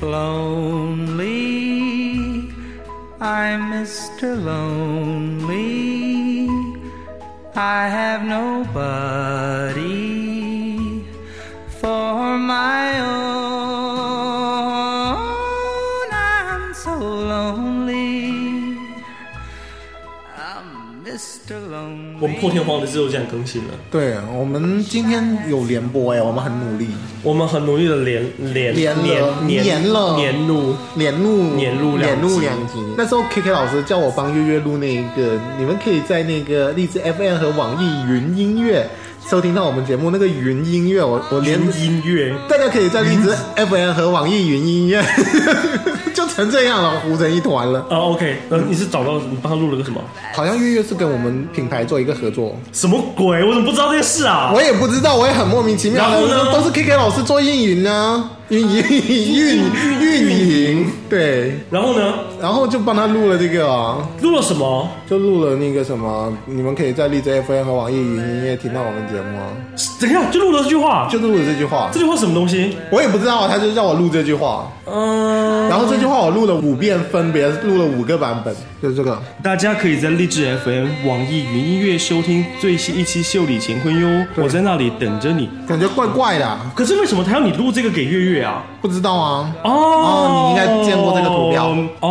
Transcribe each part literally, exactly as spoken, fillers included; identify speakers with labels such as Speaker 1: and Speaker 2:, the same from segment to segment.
Speaker 1: lonely, I'm Mister Lonely, I have nobody for my own, I'm so lonely, I'm Mister Lonely。
Speaker 2: 我们破天荒的制作竟然更新了，
Speaker 3: 对，我们今天有联播哎，我们很努力，
Speaker 2: 我们很努力的连连
Speaker 3: 连了
Speaker 2: 连
Speaker 3: 连了
Speaker 2: 连录
Speaker 3: 连录
Speaker 2: 连录两集
Speaker 3: 连录两集。那时候 K K 老师叫我帮月月录那一个，你们可以在那个荔枝 F M 和网易云音乐收听到我们节目。那个云音乐，我我连
Speaker 2: 音乐，
Speaker 3: 大家可以在荔枝 F M 和网易云音乐就成这样了，糊成一团了。
Speaker 2: 啊 ，OK， 那你是找到你帮他录了个什么？
Speaker 3: 好像月月是跟我们品牌做一个合作，
Speaker 2: 什么鬼？我怎么不知道这件事啊？
Speaker 3: 我也不知道，我也很莫名其妙的。
Speaker 2: 然后呢
Speaker 3: 都是 K K 老师做运营啊，运营运运营，对。
Speaker 2: 然后呢？
Speaker 3: 然后就帮他录了这个啊，
Speaker 2: 录了什么？
Speaker 3: 就录了那个什么，你们可以在荔枝 F M 和网易云音乐听到我们节目啊。
Speaker 2: 怎样？就录了这句话？
Speaker 3: 就录了这句话。
Speaker 2: 这句话什么东西？
Speaker 3: 我也不知道，他就叫我录这句话。
Speaker 2: 嗯。
Speaker 3: 然后这句话我录了五遍，分别录了五个版本，就是这个。
Speaker 2: 大家可以在荔枝 F M、网易云音乐收听最新一期《秀里乾坤》哟，我在那里等着你。
Speaker 3: 感觉怪怪的、啊，
Speaker 2: 可是为什么他要你录这个给月月啊？
Speaker 3: 不知道啊。
Speaker 2: 哦，
Speaker 3: 哦，你应该见过这个图标。
Speaker 2: 哦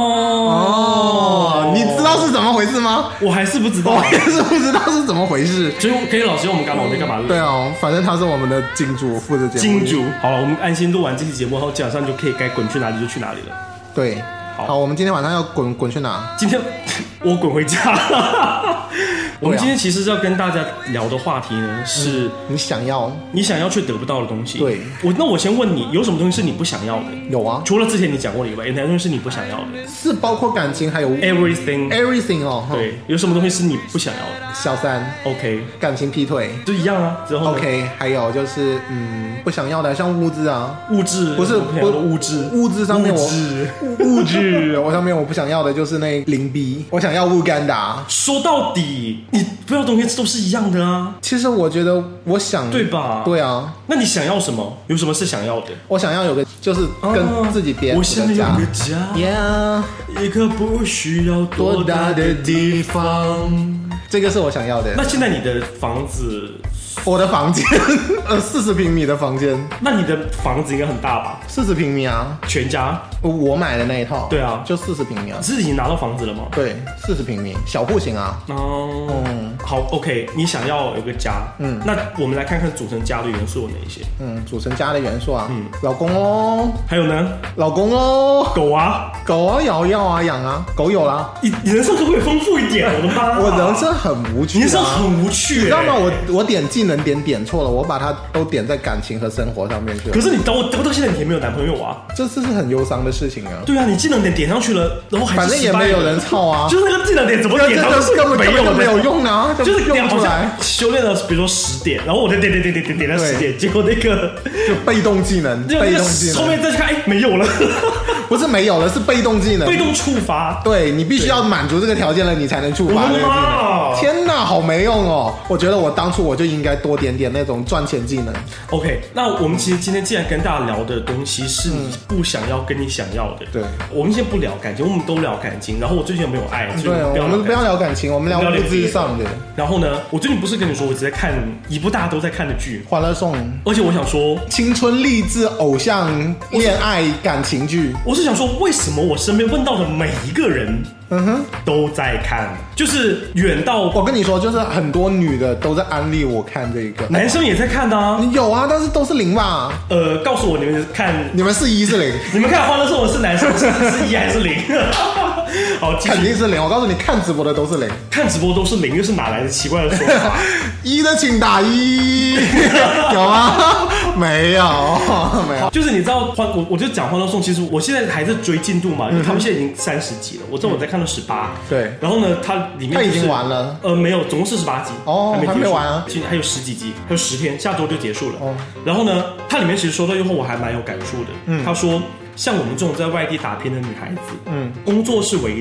Speaker 3: 哦，你知道是怎么回事吗？
Speaker 2: 我还是不知道，
Speaker 3: 我也是不知道是怎么回事。
Speaker 2: 所以可以老师，我们干嘛？我们干嘛录？
Speaker 3: 对啊，反正他是我们的金主，负责节目。
Speaker 2: 金主，好了，我们安心录完这期节目后，基本上就可以该滚去哪里就去哪里了。
Speaker 3: 对，好，好，我们今天晚上要滚滚去哪？
Speaker 2: 今天我滚回家。我们今天其实要跟大家聊的话题呢，是、
Speaker 3: 嗯、你想要
Speaker 2: 你想要却得不到的东西。
Speaker 3: 对，
Speaker 2: 我那我先问你，有什么东西是你不想要的？
Speaker 3: 有啊，
Speaker 2: 除了之前你讲过的以外，有哪些东西是你不想要的？
Speaker 3: 是包括感情还有
Speaker 2: everything
Speaker 3: everything 哦。
Speaker 2: 对，有什么东西是你不想要的？
Speaker 3: 小三
Speaker 2: OK，
Speaker 3: 感情劈腿
Speaker 2: 就一样啊。之后
Speaker 3: OK， 还有就是嗯不想要的像物质啊，
Speaker 2: 物质
Speaker 3: 不是
Speaker 2: 不物质，
Speaker 3: 物质上面我
Speaker 2: 物质
Speaker 3: 物质我上面我不想要的就是那零 B， 我想要乌干达。
Speaker 2: 说到底，你不要的东西都是一样的啊。
Speaker 3: 其实我觉得我想
Speaker 2: 对吧？
Speaker 3: 对啊。
Speaker 2: 那你想要什么？有什么是想要的？
Speaker 3: 我想要有个就是跟自己别人的家。
Speaker 2: 我想要个家
Speaker 3: ，Yeah，
Speaker 2: 一个不需要多大的地方。
Speaker 3: 这个是我想要的。
Speaker 2: 那现在你的房子？
Speaker 3: 我的房间，呃，四十平米的房间。
Speaker 2: 那你的房子应该很大吧？
Speaker 3: 四十平米啊，
Speaker 2: 全家。
Speaker 3: 我买的那一套。
Speaker 2: 对啊，
Speaker 3: 就四十平米啊。
Speaker 2: 是已经拿到房子了吗？
Speaker 3: 对，四十平米，小户型啊。
Speaker 2: 哦，嗯，好 ，OK， 你想要有个家，嗯，那我们来看看组成家的元素有哪一些？
Speaker 3: 嗯，组成家的元素啊，嗯，老公喽，
Speaker 2: 还有呢，
Speaker 3: 老公喽，
Speaker 2: 狗啊，
Speaker 3: 狗啊，要要啊，养啊，狗有啦。
Speaker 2: 你你人生可不可以丰富一点？我的妈！
Speaker 3: 我人生很无趣、啊，
Speaker 2: 你人生很无趣、欸，
Speaker 3: 你知道吗？我我点技能点点错了，我把它都点在感情和生活上面去了。
Speaker 2: 可是你到我到现在你也没有男朋友啊，
Speaker 3: 这是很忧伤的事情啊。
Speaker 2: 对啊，你技能点点上去了，然后还是
Speaker 3: 反正也没有人操啊，
Speaker 2: 就是那个技能点怎么点上去
Speaker 3: 根本
Speaker 2: 没有
Speaker 3: 没有用啊，
Speaker 2: 就是
Speaker 3: 用不出来。
Speaker 2: 修炼了比如说十点，然后我就点点点点点点到十点，结果那个
Speaker 3: 就被动技能，被动技能
Speaker 2: 后面再去看，哎，没有了。
Speaker 3: 不是没有了，是被动技能，
Speaker 2: 被动触发。
Speaker 3: 对，你必须要满足这个条件了，你才能触发这个技能。天哪，好没用哦！我觉得我当初我就应该多点点那种赚钱技能。
Speaker 2: OK， 那我们其实今天既然跟大家聊的东西是你不想要跟你想要的，
Speaker 3: 对，
Speaker 2: 我们先不聊感情，我们都聊感情。然后我最近有没有爱？
Speaker 3: 对，我们不要聊感情，我们聊物质上的。
Speaker 2: 然后呢，我最近不是跟你说，我只在看一部大家都在看的剧
Speaker 3: 《欢乐颂》，
Speaker 2: 而且我想说，
Speaker 3: 青春励志偶像恋爱感情剧。
Speaker 2: 我是想说，为什么我身边问到的每一个人，嗯哼，都在看，就是远到
Speaker 3: 我跟你说，就是很多女的都在安利我看这个，
Speaker 2: 男生也在看的啊。
Speaker 3: 有啊，但是都是零吧？
Speaker 2: 呃，告诉我你们看，
Speaker 3: 你们是一是零？
Speaker 2: 你们看《欢乐颂》我是男生，是是一还是零？好，
Speaker 3: 肯定是零。我告诉你，看直播的都是零，
Speaker 2: 看直播都是零，又是哪来的奇怪的说法？
Speaker 3: 一的请打一，有吗？没有，没有。
Speaker 2: 就是你知道欢，我我就讲《欢乐颂》，其实我现在还在追进度嘛，因为他们现在已经三十集了，我知道我在看到十八。
Speaker 3: 对。
Speaker 2: 然后呢，它里面、就是、
Speaker 3: 它已经完了。
Speaker 2: 呃，没有，总共四十八集。
Speaker 3: 哦，还没, 还没完啊，
Speaker 2: 其实还有十几集，还有十天，下周就结束了。哦。然后呢，它里面其实说到以后，我还蛮有感触的。嗯。他说。像我们这种在外地打拼的女孩子，嗯，工作是为零，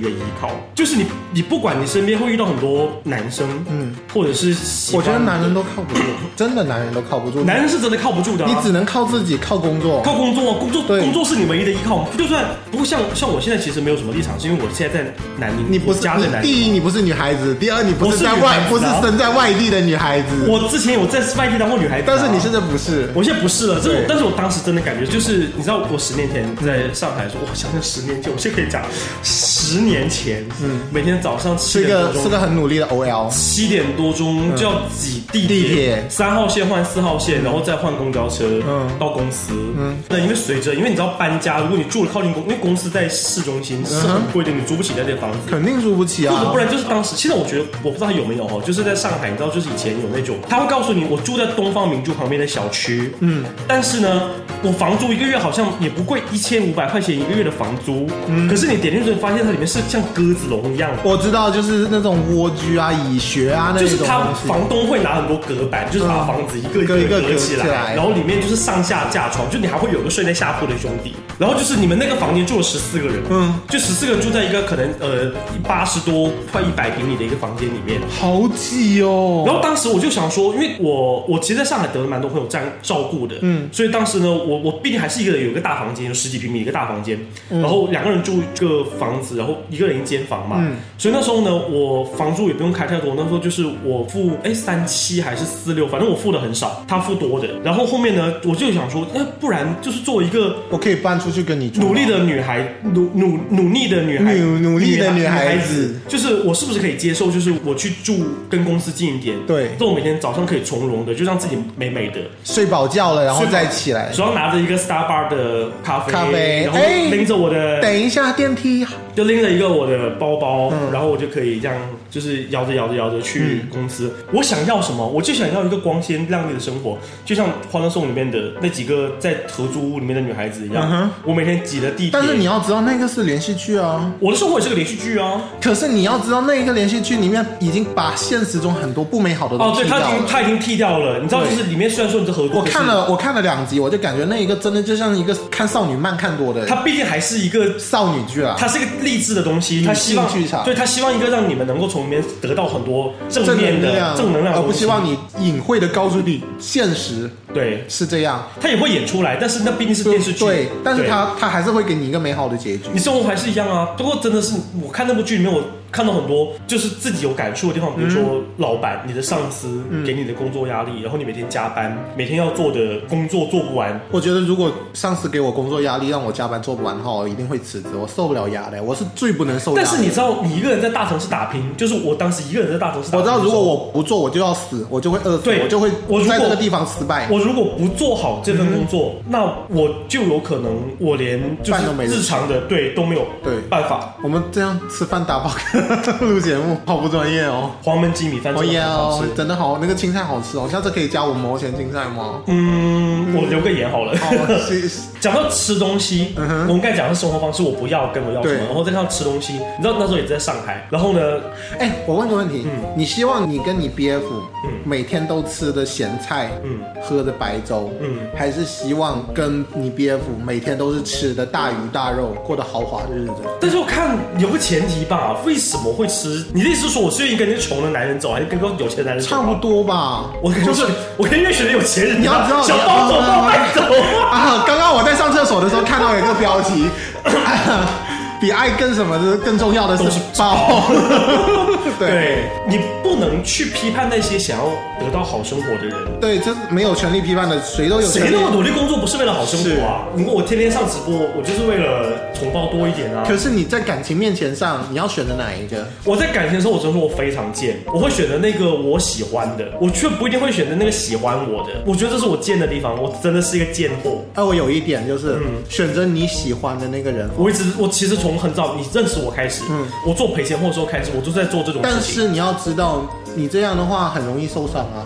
Speaker 2: 的依靠。就是你，你不管你身边会遇到很多男生，嗯，或者是喜
Speaker 3: 我
Speaker 2: 欢
Speaker 3: 觉得男人都靠不住，真的男人都靠不住。
Speaker 2: 男人是真的靠不住的、啊，
Speaker 3: 你只能靠自己，靠工作，
Speaker 2: 靠工作，工作工作是你唯一的依靠。就算不过像像我现在其实没有什么立场，是因为我现在在南宁，
Speaker 3: 你不是
Speaker 2: 家在南宁。
Speaker 3: 第一，你不是女孩子；第二，你不是在外，
Speaker 2: 我是女孩子啊
Speaker 3: 不是生在外地的女孩子。
Speaker 2: 我之前有在外地当过女孩子、啊，
Speaker 3: 但是你现在不是，
Speaker 2: 我现在不是了。这
Speaker 3: 对
Speaker 2: 但是我当时真的感觉就是，你知道，我十年前在上海的时候，我想想十年前，我现在可以讲，十年前，嗯，每天早上七
Speaker 3: 是
Speaker 2: 点多钟，
Speaker 3: 个是个很努力的 O L。
Speaker 2: 七点多钟就要挤地铁，
Speaker 3: 地铁
Speaker 2: 三号线换四号线，然后再换公交车，嗯，到公司，嗯，那因为随着，因为你知道搬家，如果你住了靠近公，因为公司在市中心是很贵的，你租不起那间房子，
Speaker 3: 肯定租不起啊。
Speaker 2: 或者不然就是当时，现在我觉得我不知道他有没有哦，就是在上海，你知道，就是以前有那种，他会告诉你我住在东方明珠旁边的小区，嗯，但是呢，我房租一个月好像也不贵，一千五百块钱一个月的房租，嗯，可是你点进去发现它里面是像鸽子笼一样，
Speaker 3: 我知道，就是那种蜗居啊、蚁穴啊那种东西。
Speaker 2: 就是他房东会拿很多隔板，就是把房子一个一个一个隔起来，然后里面就是上下架床，就你还会有个睡在下铺的兄弟，然后就是你们那个房间住了十四个人，嗯，就十四个人住在一个可能呃八十多快一百平米的一个房间里面，
Speaker 3: 好挤哦。
Speaker 2: 然后当时我就想说，因为我我其实在上海得了蛮多朋友这样照顾的，嗯，所以当时呢，我我毕竟还是一个人有一个大房间，有十几平米一个大房间，嗯、然后两个人住一个房子，然后一个人一间房嘛，嗯，所以那时候呢，我房租也不用开太多，那时候就是我付哎三七还是四六，反正我付的很少，他付多的。然后后面呢，我就想说，那不然就是作为一个
Speaker 3: 我可以搬出去跟你住，
Speaker 2: 努力的女孩，努努努力的女孩，
Speaker 3: 努努力的女孩子，
Speaker 2: 就是我是不是可以接受，就是我去住跟公司近一点，
Speaker 3: 对，
Speaker 2: 这我每天早上可以从容的，就让自己美美的
Speaker 3: 睡饱觉了，然后再起来，
Speaker 2: 手上拿着一个 Starbucks 的咖啡，
Speaker 3: 咖啡，
Speaker 2: 然后拎着我的，
Speaker 3: 等一下电梯，
Speaker 2: 就拎着一个我的包包，嗯、然后我就可以这样，就是摇着摇着摇着去公司。嗯、我想要什么？我就想要一个光鲜亮丽的生活，就像《欢乐颂》里面的那几个在合租屋里面的女孩子一样。嗯、我每天挤着地铁。
Speaker 3: 但是你要知道，那个是连续剧啊。
Speaker 2: 我的生活也是个连续剧啊。
Speaker 3: 可是你要知道，那一个连续剧里面已经把现实中很多不美好的东西
Speaker 2: 哦，对，他已经他已经剃掉了。你知道，就是里面虽然说你是合租，
Speaker 3: 我看了我看了两集，我就感觉那一个真的就像一个看少女漫看多的。
Speaker 2: 它毕竟还是一个
Speaker 3: 少女剧啊，
Speaker 2: 它是一个励志的东西，他希望
Speaker 3: 剧场，
Speaker 2: 对他希望一个让你们能够从里面得到很多正面的正能量，
Speaker 3: 而不希望你隐晦的告诉你现实。
Speaker 2: 对，
Speaker 3: 是这样。
Speaker 2: 他也会演出来，但是那毕竟是电视剧。
Speaker 3: 对，但是他他还是会给你一个美好的结局。
Speaker 2: 你生活还是一样啊。不过真的是，我看那部剧里面，我看到很多就是自己有感触的地方，比如说、嗯、老板、你的上司给你的工作压力，然后你每天加班，每天要做的工作做不完。
Speaker 3: 我觉得如果上司给我工作压力，让我加班做不完的话，我一定会辞职。我受不了压力，我是最不能受压力。
Speaker 2: 但是你知道，你一个人在大城市打拼，就是我当时一个人在大城市打拼。
Speaker 3: 我知道，如果我不做，我就要死，我就会饿死，我就会在这个地方失败。
Speaker 2: 我如果不做好这份工作，嗯、那我就有可能我连就是日常的对都没有对办法。
Speaker 3: 我们这样吃饭打包录节目，好不专业哦。
Speaker 2: 黄焖鸡米饭真的很好吃，
Speaker 3: 哦、真的好，那个青菜好吃哦。下次可以加五毛钱青菜吗？
Speaker 2: 嗯，我留个言好了。讲到吃东西，嗯、我们刚才讲的是生活方式，我不要跟我要什么，然后再看到吃东西。你知道那时候也在上海，然后呢，
Speaker 3: 哎，我问个问题，嗯、你希望你跟你 B F、嗯、每天都吃的咸菜，嗯，喝的白粥，嗯，还是希望跟你 B F 每天都是吃的大鱼大肉，过得豪华的日子？
Speaker 2: 但是我看有个前提吧，为什么会吃？你的意思是说我是愿意跟那穷的男人走，还是跟个有钱的男人走？
Speaker 3: 差不多吧。
Speaker 2: 我就是我跟越选的有钱人，
Speaker 3: 你要知道，
Speaker 2: 小包走包带走
Speaker 3: 啊！刚刚我在上厕所的时候看到有一个标题。比爱更什么的更重要的是包。
Speaker 2: 对，对，你不能去批判那些想要得到好生活的人。
Speaker 3: 对，这没有权利批判的，谁都有权利。
Speaker 2: 谁那么努力工作不是为了好生活啊？如果我天天上直播，我就是为了红包多一点啊。
Speaker 3: 可是你在感情面前上，你要选择哪一个？
Speaker 2: 我在感情的时候，我只能说我非常贱，我会选择那个我喜欢的，我却不一定会选择那个喜欢我的。我觉得这是我贱的地方，我真的是一个贱货。
Speaker 3: 哎、啊，我有一点就是，嗯、选择你喜欢的那个人。
Speaker 2: 我一直，我其实从很早你认识我开始，嗯，我做赔钱货的时候开始，我就在做这种事情。
Speaker 3: 但是你要知道，你这样的话很容易受伤啊。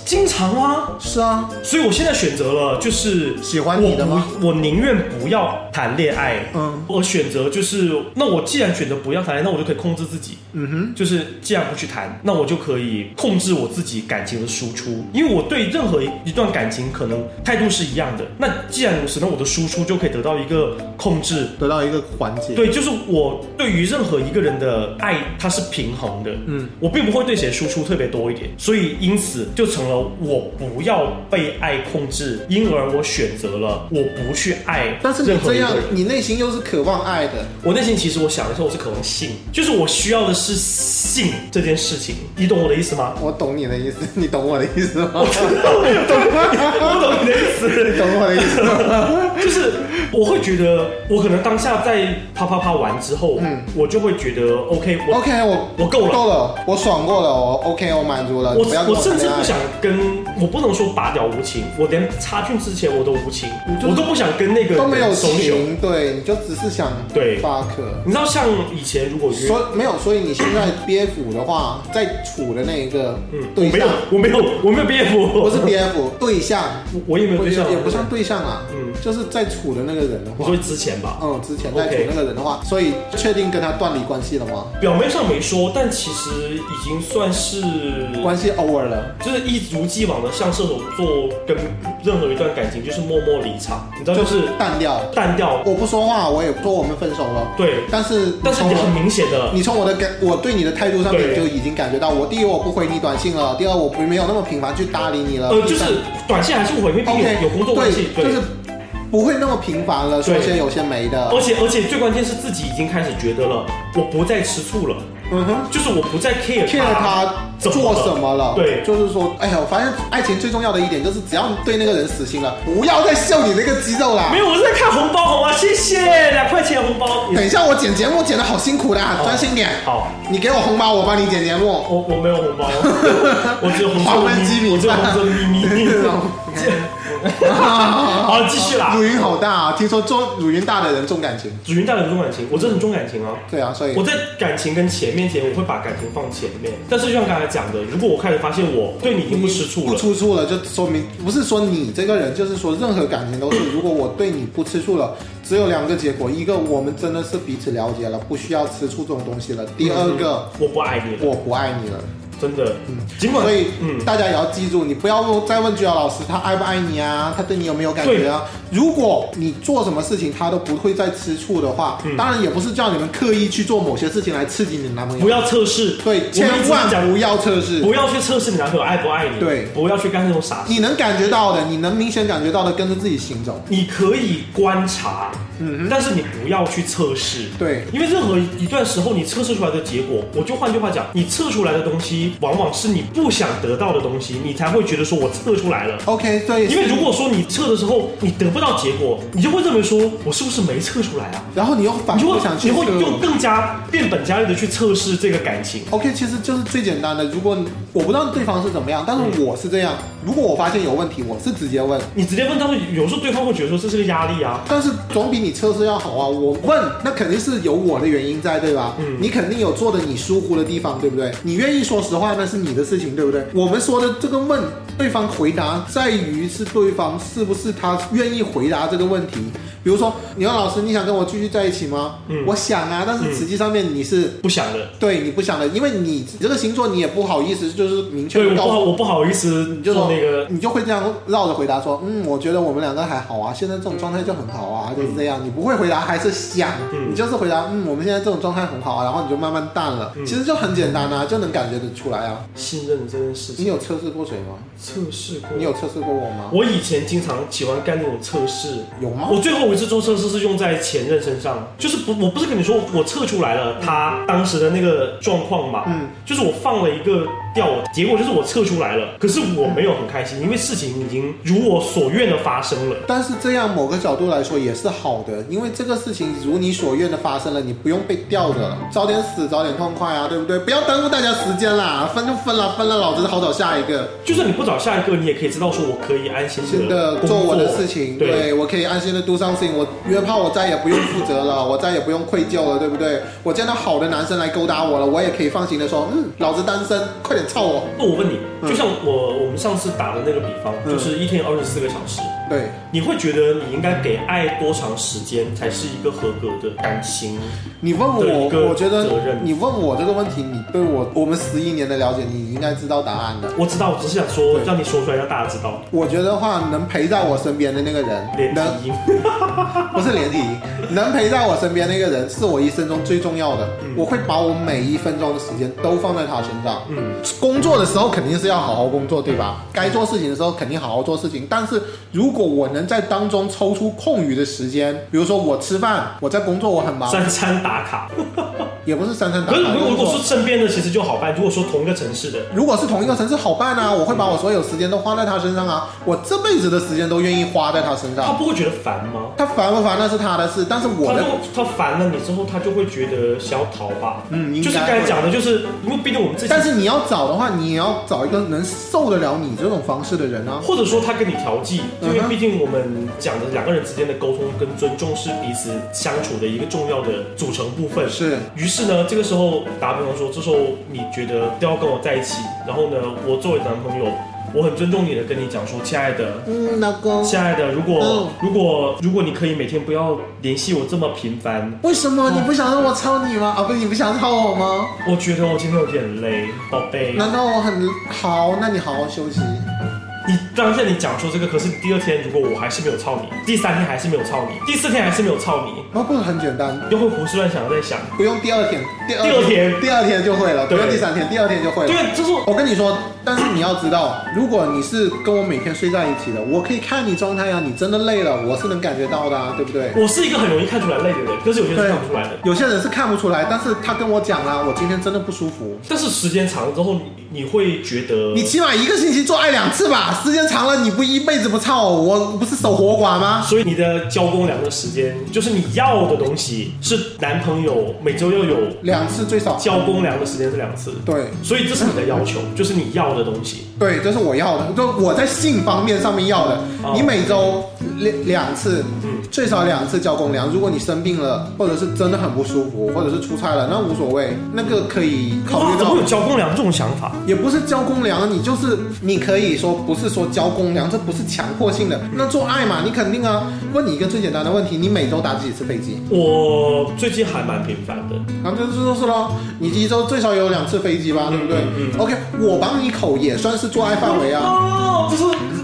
Speaker 2: 经常啊，
Speaker 3: 是啊，
Speaker 2: 所以我现在选择了就是
Speaker 3: 喜欢你的吗？
Speaker 2: 我我宁愿不要谈恋爱，
Speaker 3: 嗯，
Speaker 2: 我选择就是那我既然选择不要谈恋爱，那我就可以控制自己，
Speaker 3: 嗯哼，
Speaker 2: 就是既然不去谈，那我就可以控制我自己感情的输出，因为我对任何一段感情可能态度是一样的，那既然如此，那我的输出就可以得到一个控制，
Speaker 3: 得到一个缓解。
Speaker 2: 对，就是我对于任何一个人的爱，它是平衡的，嗯，我并不会对谁输出特别多一点，所以因此就成了我不要被爱控制，因而我选择了我不去爱
Speaker 3: 但是你
Speaker 2: 任何
Speaker 3: 这样
Speaker 2: 一个人。，
Speaker 3: 你内心又是渴望爱的。
Speaker 2: 我内心其实我想的时候，我是渴望性，就是我需要的是性这件事情，你懂我的意思吗？
Speaker 3: 我懂你的意思，你懂我的意思吗？
Speaker 2: 我懂你的意思，
Speaker 3: 你懂我的意思吗？
Speaker 2: 就是我会觉得，我可能当下在啪啪啪完之后，嗯，我就会觉得 OK， 我
Speaker 3: OK， 我
Speaker 2: 我够了，
Speaker 3: 够了，我爽过了，我 OK， 我满足了。
Speaker 2: 我
Speaker 3: 不要跟
Speaker 2: 我甚至
Speaker 3: 谈恋爱
Speaker 2: 不想跟，我不能说拔掉无情，我连插进之前我都无情，我都不想跟那个
Speaker 3: 都没有
Speaker 2: 人松手。
Speaker 3: 情，对，你就只是想
Speaker 2: 对
Speaker 3: 发克。
Speaker 2: 你知道，像以前如果约，
Speaker 3: 所以没有，所以你现在 B F 的话，在处的那一个
Speaker 2: 嗯，我
Speaker 3: 对
Speaker 2: 没有
Speaker 3: 象，，
Speaker 2: 我没有，我没有 B F，
Speaker 3: 不是 B F 对象，
Speaker 2: 我我也没有对象，
Speaker 3: 也不算对象啊，
Speaker 2: 嗯，
Speaker 3: 就是在处的那个人的话
Speaker 2: 你说，之前吧，
Speaker 3: 嗯，之前在处
Speaker 2: OK
Speaker 3: 那个人的话，所以确定跟他断离关系了吗？
Speaker 2: 表面上没说，但其实已经算是
Speaker 3: 关系 over 了。
Speaker 2: 就是一如既往的像射手座跟任何一段感情就是默默离场，你知道就是
Speaker 3: 淡掉。
Speaker 2: 淡掉，
Speaker 3: 我不说话，我也说我们分手了。
Speaker 2: 对，
Speaker 3: 但是从我
Speaker 2: 但是你很明显的，
Speaker 3: 你从我的感，我对你的态度上面
Speaker 2: 对
Speaker 3: 就已经感觉到，我第一我不回你短信了，第二我不没有那么频繁去搭理你了。
Speaker 2: 呃，就
Speaker 3: 第三
Speaker 2: 是短信还是会，因为毕竟
Speaker 3: OK
Speaker 2: 有工作关系，
Speaker 3: 对，就是不会那么频繁了，说
Speaker 2: 对
Speaker 3: 些有些没的。
Speaker 2: 而且而且最关键是自己已经开始觉得了，我不再吃醋了，
Speaker 3: 嗯哼
Speaker 2: 就是我不再 care
Speaker 3: ，care 他
Speaker 2: 怎么
Speaker 3: 做
Speaker 2: 了
Speaker 3: 什么了？
Speaker 2: 对
Speaker 3: 就是说，哎呀，我发现爱情最重要的一点就是，只要对那个人死心了，不要再秀你那个肌肉啦
Speaker 2: 没。有，我是在看红包，好吗？谢谢，两块钱红包。
Speaker 3: 等一下，我剪节目剪得好辛苦的啊，专心点。
Speaker 2: 好，
Speaker 3: 你给我红包，我帮你剪节目。
Speaker 2: 我我没有红包，我只有红
Speaker 3: 黄
Speaker 2: 色
Speaker 3: 焖鸡米
Speaker 2: 我只有红色咪咪。好，继续啦。
Speaker 3: 乳云好大啊！听说重乳云大的人重感情。
Speaker 2: 主云大人重感情，我真的很重感情啊。
Speaker 3: 对啊，所以
Speaker 2: 我在感情跟钱面前，我会把感情放前面。但是就像刚才讲的，如果我开始发现我对你已经不吃醋
Speaker 3: 不
Speaker 2: 了，
Speaker 3: 吃醋了，就说明不是说你这个人，就是说任何感情都是，如果我对你不吃醋了，只有两个结果：一个我们真的是彼此了解了，不需要吃醋这种东西了；第二个，
Speaker 2: 我不爱你了，
Speaker 3: 我不爱你了。
Speaker 2: 真的。嗯，尽管
Speaker 3: 所以，
Speaker 2: 嗯，
Speaker 3: 大家也要记住，你不要再问居瑶老师他爱不爱你啊，他对你有没有感觉啊？如果你做什么事情他都不会再吃醋的话，
Speaker 2: 嗯
Speaker 3: 当然也不是叫你们刻意去做某些事情来刺激你的男朋友，
Speaker 2: 不要测试，
Speaker 3: 对，千
Speaker 2: 我们一直讲
Speaker 3: 万不要测试。
Speaker 2: 不要去测试你男朋友爱不爱你，
Speaker 3: 对
Speaker 2: 不要去干这种傻事。
Speaker 3: 你能感觉到的，你能明显感觉到的，跟着自己行走。
Speaker 2: 你可以观察，嗯，但是你不要去测试，
Speaker 3: 对，
Speaker 2: 因为任何一段时候你测试出来的结果，我就换句话讲，你测出来的东西往往是你不想得到的东西，你才会觉得说我测出来了。
Speaker 3: OK， 对，
Speaker 2: 因为如果说你测的时候你得不到结果，你就会认为说我是不是没测出来啊？
Speaker 3: 然后你又反
Speaker 2: 你就会
Speaker 3: 复想去
Speaker 2: 你会
Speaker 3: 测
Speaker 2: 用更加变本加厉的去测试这个感情。
Speaker 3: OK，其实就是最简单的。如果我不知道对方是怎么样，但是我是这样。如果我发现有问题，我是直接问。
Speaker 2: 你直接问他们，有时候对方会觉得说这是个压力啊。
Speaker 3: 但是总比你测试要好啊！我问，那肯定是有我的原因在，对吧？嗯，你肯定有做的你疏忽的地方，对不对？你愿意说实话，那是你的事情，对不对？我们说的这个问对方回答，在于是对方是不是他愿意回答这个问题。比如说，你说老师，你想跟我继续在一起吗？嗯，我想啊，但是实际上面你是、
Speaker 2: 不想的，
Speaker 3: 对你不想的，因为你这个星座你也不好意思，就是明确
Speaker 2: 对，我
Speaker 3: 地告诉
Speaker 2: 不好，我不好意思
Speaker 3: 你就说
Speaker 2: 做那个。
Speaker 3: 你就会这样绕着回答说，嗯，我觉得我们两个还好啊，现在这种状态就很好啊，就是这样。你不会回答还是想，
Speaker 2: 嗯
Speaker 3: 你就是回答，嗯，我们现在这种状态很好啊，然后你就慢慢淡了。
Speaker 2: 嗯
Speaker 3: 其实就很简单啊，就能感觉得出来啊。
Speaker 2: 信任这件事情，
Speaker 3: 你有测试过谁吗？
Speaker 2: 测试过？
Speaker 3: 你有测试过我吗？
Speaker 2: 我以前经常喜欢干那种测试，
Speaker 3: 有吗？
Speaker 2: 我最后一次做测试是用在前任身上，就是不，我不是跟你说我测出来了他当时的那个状况嘛，
Speaker 3: 嗯，
Speaker 2: 就是我放了一个调，结果就是我测出来了，可是我没有很开心，因为事情已经如我所愿的发生了。
Speaker 3: 但是这样某个角度来说也是好的，因为这个事情如你所愿的发生了，你不用被吊着了，早点死早点痛快啊，对不对？不要耽误大家时间啦，分就分了，分了老子好找下一个。
Speaker 2: 就算你不找下一个，你也可以知道说我可以安心
Speaker 3: 新的
Speaker 2: 的
Speaker 3: 做我的事情，
Speaker 2: 对，
Speaker 3: 对我可以安心的 do something， 我约炮我再也不用负责了，我再也不用愧疚了，对不对？我见到好的男生来勾搭我了，我也可以放心的说，嗯，老子单身，快点点操我。
Speaker 2: 那我问你，就像我我们上次打的那个比方，
Speaker 3: 嗯、
Speaker 2: 就是一天二十四个小时，
Speaker 3: 对，
Speaker 2: 你会觉得你应该给爱多长时间才是一个合格的感情？
Speaker 3: 你问我，我觉得你问我这个问题，你对我我们十一年的了解，你应该知道答案的。
Speaker 2: 我知道，我只是想说让你说出来，让大家知道。
Speaker 3: 我觉得话，能陪在我身边的那个人，
Speaker 2: 连体婴，
Speaker 3: 不是连体婴，能陪在我身边那个人是我一生中最重要的。嗯、我会把我每一分钟的时间都放在他身上。嗯，工作的时候肯定是要好好工作，对吧？该做事情的时候肯定好好做事情。但是如果我能在当中抽出空余的时间，比如说我吃饭，我在工作我很忙，
Speaker 2: 三餐打卡。
Speaker 3: 也不是三餐打卡。
Speaker 2: 如果如果说身边的其实就好办，如果说同一个城市的，
Speaker 3: 如果是同一个城市好办啊，我会把我所有时间都花在他身上啊，我这辈子的时间都愿意花在他身上。
Speaker 2: 他不会觉得烦吗？
Speaker 3: 他烦不烦那是他的事，但是我的
Speaker 2: 他, 他烦了你之后，他就会觉得想要逃吧。
Speaker 3: 嗯，
Speaker 2: 就是刚才讲的，就是因为毕竟我们自己。
Speaker 3: 但是你要找的话，你也要找一个能受得了你这种方式的人啊，
Speaker 2: 或者说他跟你调剂，因为毕竟我们讲的两个人之间的沟通跟尊重是彼此相处的一个重要的组成部分。
Speaker 3: 是。
Speaker 2: 于是呢，这个时候打比方说，这时候你觉得都要跟我在一起，然后呢，我作为男朋友，我很尊重你的跟你讲说，亲爱的，
Speaker 3: 嗯，老公，
Speaker 2: 亲爱的，如果、嗯、如果如果你可以每天不要联系我这么频繁，
Speaker 3: 为什么、哦、你不想让我操你吗？啊，不是你不想操我吗？
Speaker 2: 我觉得我今天有点累，宝贝。
Speaker 3: 难道我很好？那你好好休息。
Speaker 2: 你当下你讲说这个，可是第二天如果我还是没有操你，第三天还是没有操你，第四天还是没有操你，
Speaker 3: 哦，不是很简单，
Speaker 2: 又会胡思乱想的在想，
Speaker 3: 不用第二天，第二 天,
Speaker 2: 第二天
Speaker 3: 第二天就会了，不用第三天，第二天就会了。
Speaker 2: 对，就是
Speaker 3: 我跟你说，但是你要知道，如果你是跟我每天睡在一起的，我可以看你状态啊，你真的累了，我是能感觉到的啊，对不对？
Speaker 2: 我是一个很容易看出来累的人，可是有些人是看不出来的，
Speaker 3: 有些人是看不出来，但是他跟我讲啊，我今天真的不舒服。
Speaker 2: 但是时间长了之后，你你会觉得，
Speaker 3: 你起码一个星期做爱两次吧，时间长了你不一辈子不操我，我不是守活寡吗？
Speaker 2: 所以你的交公粮的时间，就是你要的东西是男朋友每周要有
Speaker 3: 两次最少，
Speaker 2: 交公粮的时间是两次。
Speaker 3: 对，
Speaker 2: 所以这是你的要求，就是你要的东西。
Speaker 3: 对，这是我要的，就我在性方面上面要的。哦、你每周两两次，嗯，最少两次交公粮。如果你生病了，或者是真的很不舒服，或者是出差了，那无所谓，那个可以考虑到。
Speaker 2: 怎么有交公粮这种想法？
Speaker 3: 也不是交公粮，你就是你可以说不是说交公粮，这不是强迫性的。那做爱嘛，你肯定啊。问你一个最简单的问题，你每周打几次飞机？
Speaker 2: 我最近还蛮频繁的。
Speaker 3: 然后这就是咯，你一周最少有两次飞机吧，对不对？嗯嗯、OK， 我帮你口也算是做爱范围啊。
Speaker 2: 哦，这是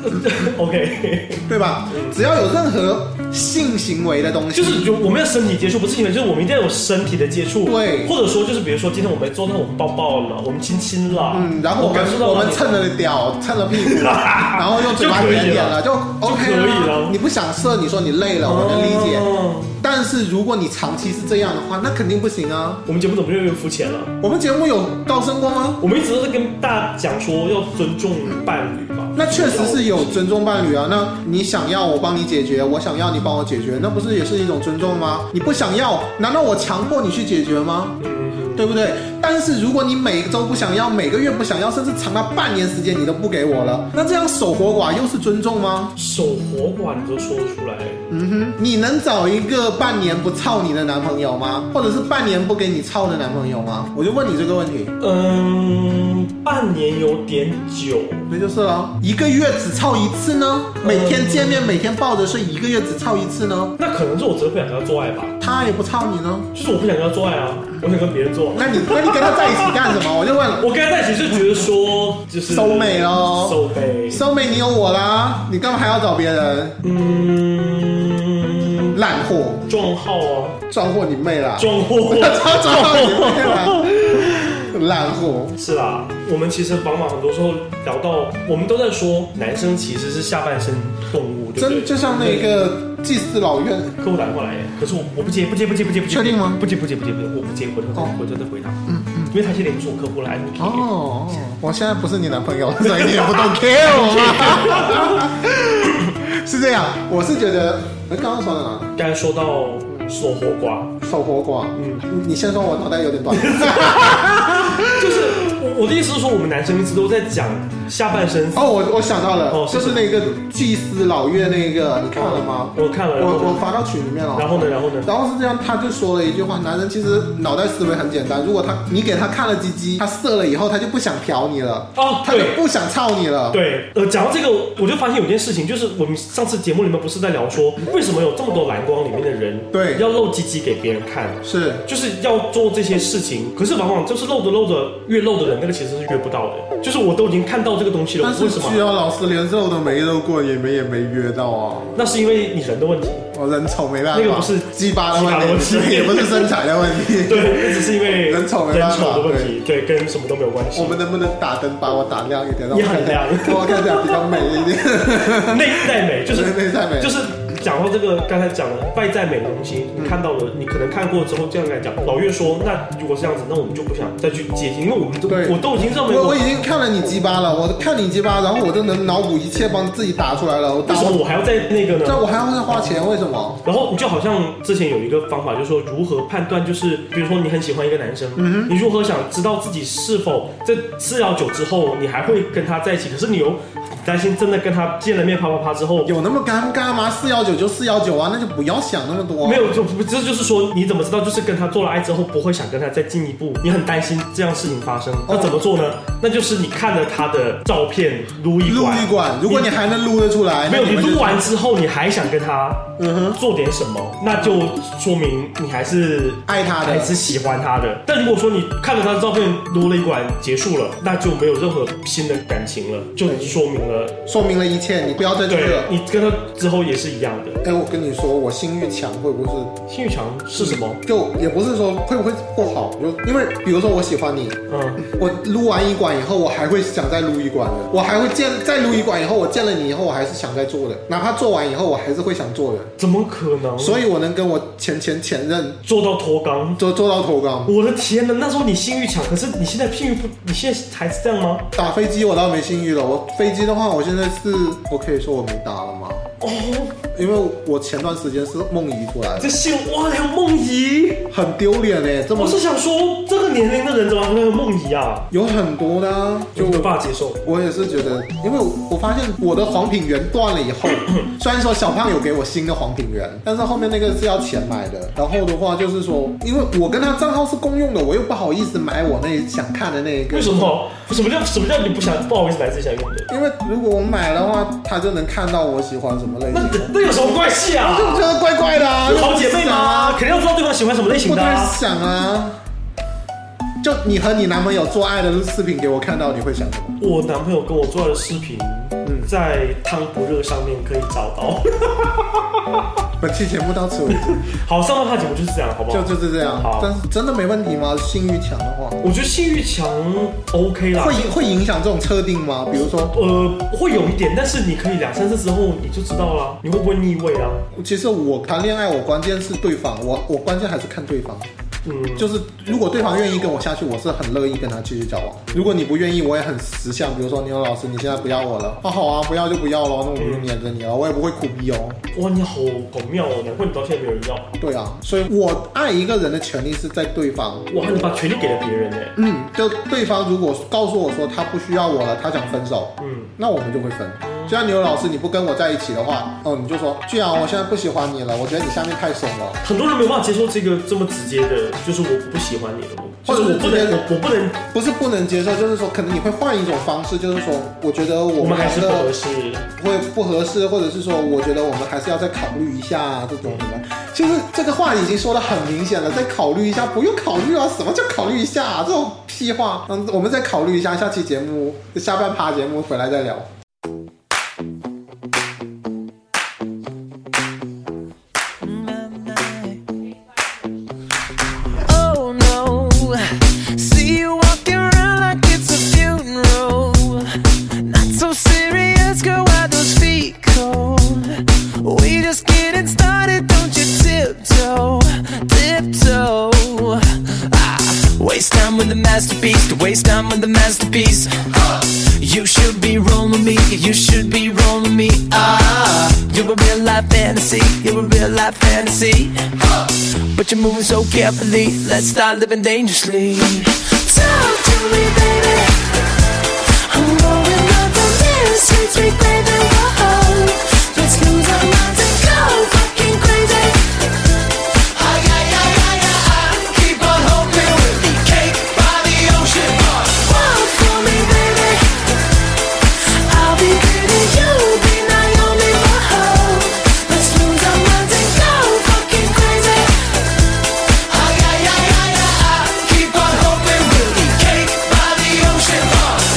Speaker 2: OK，
Speaker 3: 对吧？只要有任何性行为的东西，
Speaker 2: 就是就我们要身体接触，不是性行为，就是我们一定要有身体的接触。
Speaker 3: 对，
Speaker 2: 或者说就是比如说今天我们做到我们抱抱了，我们亲亲了，
Speaker 3: 嗯，然后我们我们蹭了屌，蹭了屁股，然后用嘴巴点点了，就 OK 了。你不想射，你说你累了，我能理解。哦、但是如果你长期是这样的话，那肯定不行啊。
Speaker 2: 我们节目怎么越来越肤浅了？
Speaker 3: 我们节目有高深过吗？
Speaker 2: 我们一直都是跟大家讲说要尊重伴侣嘛。
Speaker 3: 那确实是有尊重伴侣啊。那你想要我帮你解决，我想要你帮我解决，那不是也是一种尊重吗？你不想要，难道我强迫你去解决吗？嗯，对不对？但是如果你每周不想要，每个月不想要，甚至长达半年时间你都不给我了，那这样守活寡又是尊重吗？
Speaker 2: 守活寡你都说得出来？
Speaker 3: 嗯哼，你能找一个半年不操你的男朋友吗？或者是半年不给你操的男朋友吗？我就问你这个问题。
Speaker 2: 嗯，半年有点久，
Speaker 3: 那就是了。一个月只操一次呢？每天见面，每天抱着睡，一个月只操一次呢？
Speaker 2: 那可能是我真的不想跟他做爱吧。
Speaker 3: 他也不操你呢？
Speaker 2: 就是我不想跟他做爱啊，我想跟别人做。
Speaker 3: 那你那你跟他在一起干什么？我就问了。
Speaker 2: 我跟他在一起是觉得说就是
Speaker 3: 收美咯，
Speaker 2: 收美，
Speaker 3: 收美你有我啦，你干嘛还要找别人？嗯，烂货，
Speaker 2: 撞号啊，
Speaker 3: 撞货你妹啦，
Speaker 2: 撞货，
Speaker 3: 撞撞货你妹啦。烂货
Speaker 2: 是啦，我们其实往往很多时候聊到，我们都在说男生其实是下半身动物，对不对？
Speaker 3: 真就像那个祭祀老院，
Speaker 2: 客户打电话来，可是我我不接不接不接不接不接，
Speaker 3: 确定吗？
Speaker 2: 不接不接不接不接，我不接，回头再回头再回答。嗯嗯，因为他现在也不是我客户了 ，I don't care。
Speaker 3: 哦，我现在不是你男朋友，所以你也不 don't care 我吗？是这样，我是觉得，哎，刚刚说到哪？
Speaker 2: 刚才说到。守活寡，
Speaker 3: 守活寡，嗯，你先说，我脑袋有点短。
Speaker 2: 就是我我的意思是说，我们男生一直都在讲下半身
Speaker 3: 哦，我我想到了，
Speaker 2: 哦
Speaker 3: 就是那个祭司老岳那个，你看了吗？
Speaker 2: 我看了，
Speaker 3: 我我发到群里面了。
Speaker 2: 然后呢，然后呢？
Speaker 3: 然后是这样，他就说了一句话：男人其实脑袋思维很简单，如果他你给他看了鸡鸡，他射了以后，他就不想嫖你了，
Speaker 2: 哦，
Speaker 3: 他就不想操你了。
Speaker 2: 对，呃，讲到这个，我就发现有件事情，就是我们上次节目里面不是在聊说，为什么有这么多蓝光里面的人，
Speaker 3: 对，
Speaker 2: 要露鸡鸡给别人看，
Speaker 3: 是，
Speaker 2: 就是要做这些事情，可是往往就是露着露着，越露的人，那个其实是越不到的。就是我都已经看到这个东西了，为什么？
Speaker 3: 居然老师连肉都没露过，也没也没约到啊？
Speaker 2: 那是因为你人的问题。
Speaker 3: 我人丑没办法，
Speaker 2: 那个不是
Speaker 3: 鸡巴的问题，也不是身材的问题，
Speaker 2: 对，只是因为
Speaker 3: 人丑没办法
Speaker 2: 的问题，对，跟什么都没有关系。
Speaker 3: 我们能不能打灯把我打亮一点？
Speaker 2: 你很亮，
Speaker 3: 我看起来比较美一点，
Speaker 2: 内在美就是
Speaker 3: 内在美，
Speaker 2: 就是。讲到这个刚才讲的外在美的东西，你看到了，你可能看过之后这样来讲。老岳说，那如果是这样子，那我们就不想再去接近，因为我们都我都已经认为
Speaker 3: 我, 我已经看了你鸡巴了，我看你鸡巴，然后我就能脑补一切，帮自己打出来了。
Speaker 2: 为什么我还要在那个呢？
Speaker 3: 那我还要再花钱，为什么？
Speaker 2: 然后你就好像之前有一个方法，就是说如何判断，就是比如说你很喜欢一个男生，嗯、你如何想知道自己是否在四幺九之后你还会跟他在一起，可是你又担心真的跟他见了面啪啪啪之后，
Speaker 3: 有那么尴尬吗？四幺九就四幺九啊，那就不要想那么多。
Speaker 2: 没有，就这就是说，你怎么知道就是跟他做了爱之后不会想跟他再进一步？你很担心这样事情发生，那怎么做呢？那就是你看了他的照片，撸一管，
Speaker 3: 撸一管。如果你还能撸得出来，
Speaker 2: 没有，你撸完之后你还想跟他嗯哼做点什么，那就说明你还是
Speaker 3: 爱他的，
Speaker 2: 还是喜欢他的。但如果说你看了他的照片，撸了一管结束了，那就没有任何新的感情了，就说明了。
Speaker 3: 说明了一切，你不要再去了。
Speaker 2: 你跟他之后也是一样的。
Speaker 3: 哎，我跟你说，我性欲强会不会
Speaker 2: 是？性欲强是什么？
Speaker 3: 就也不是说会不会不好，就因为比如说我喜欢你，嗯，我撸完一管以后，我还会想再撸一管的，我还会见再撸一管以后，我见了你以后，我还是想再做的，哪怕做完以后，我还是会想做的。
Speaker 2: 怎么可能？
Speaker 3: 所以我能跟我前前前任
Speaker 2: 做到脱肛，
Speaker 3: 做做到脱肛。
Speaker 2: 我的天哪！那时候你性欲强，可是你现在性欲不，你现在还是这样吗？
Speaker 3: 打飞机我倒没性欲了，我飞机的话，我现在是，我可以说我没打了吗？哦，因为我前段时间是梦遗出来的。
Speaker 2: 这性哇，还有梦遗，
Speaker 3: 很丢脸哎！这么
Speaker 2: 我是想说，这个年龄的人怎么会有梦遗啊？
Speaker 3: 有很多的、啊，
Speaker 2: 就没办法接受。
Speaker 3: 我也是觉得，因为我发现我的黄品源断了以后，虽然说小胖有给我新的黄品源，但是后面那个是要钱买的。然后的话就是说，因为我跟他账号是共用的，我又不好意思买我那想看的那一个。
Speaker 2: 为什么？什么叫什么叫你不想不好意思买自己想用的？
Speaker 3: 因为如果我买的话，他就能看到我喜欢什么类型。
Speaker 2: 那那有什么关系啊？
Speaker 3: 我就觉得怪怪的啊！
Speaker 2: 有好姐妹吗？肯定要知道对方喜欢什么类型的、啊。
Speaker 3: 不太想啊。就你和你男朋友做爱的视频给我看到，你会想什么？
Speaker 2: 我男朋友跟我做爱的视频，嗯，在汤不热上面可以找到。
Speaker 3: 本期节目到此为止。
Speaker 2: 好，上半趴节目就是这样，好不好？
Speaker 3: 就就是这样。
Speaker 2: 好，
Speaker 3: 但是真的没问题吗？性欲强的话，
Speaker 2: 我觉得性欲强 OK 啦。
Speaker 3: 会会影响这种测定吗？比如说，
Speaker 2: 呃，会有一点，但是你可以两三次之后你就知道了，你会不会腻味啊？
Speaker 3: 其实我谈恋爱，我关键是对方，我我关键还是看对方。嗯，就是如果对方愿意跟我下去，我是很乐意跟他继续交往。如果你不愿意，我也很识相。比如说，牛老师，你现在不要我了，啊好啊，不要就不要了，那我就黏着你了，我也不会苦逼哦。
Speaker 2: 哇，你好好妙哦，难怪你到现在没有人要。
Speaker 3: 对啊，所以我爱一个人的权利是在对方。
Speaker 2: 哇，你把权利给了别人呢？
Speaker 3: 嗯，就对方如果告诉我说他不需要我了，他想分手，嗯，那我们就会分。就像牛老师，你不跟我在一起的话，哦，你就说，既然我现在不喜欢你了，我觉得你下面太松了。
Speaker 2: 很多人没有办法接受这个这么直接的，就是我不喜欢你了，或者我不能，我我不能，
Speaker 3: 不是不能接受，就是说可能你会换一种方式，就是说，我觉得我
Speaker 2: 们还是不合适，
Speaker 3: 会不合适，或者是说，我觉得我们还是要再考虑一下这种什么。其实这个话已经说得很明显了，再考虑一下，不用考虑啊，什么叫考虑一下、啊？这种屁话，嗯，我们再考虑一下，下期节目下半趴节目回来再聊。
Speaker 4: To waste time with the masterpiece. You should be rolling me, you should be rolling me. Ah, you're a real life fantasy, you're a real life fantasy. But you're moving so carefully, let's start living dangerously. Talk to me, baby, I'm going on. sweet, sweet baby, whoa. Let's lose our minds and go fucking crazy. Ay, ay, ay, ay, ay, ay. Keep on hoping we'll be cake by the ocean. Walk for me, baby. I'll be pretty, you'll be Naomi, whoa. Let's lose our minds and go fucking crazy. Ay, ay, ay, ay, ay, ay. Keep on hoping we'll be cake by the ocean.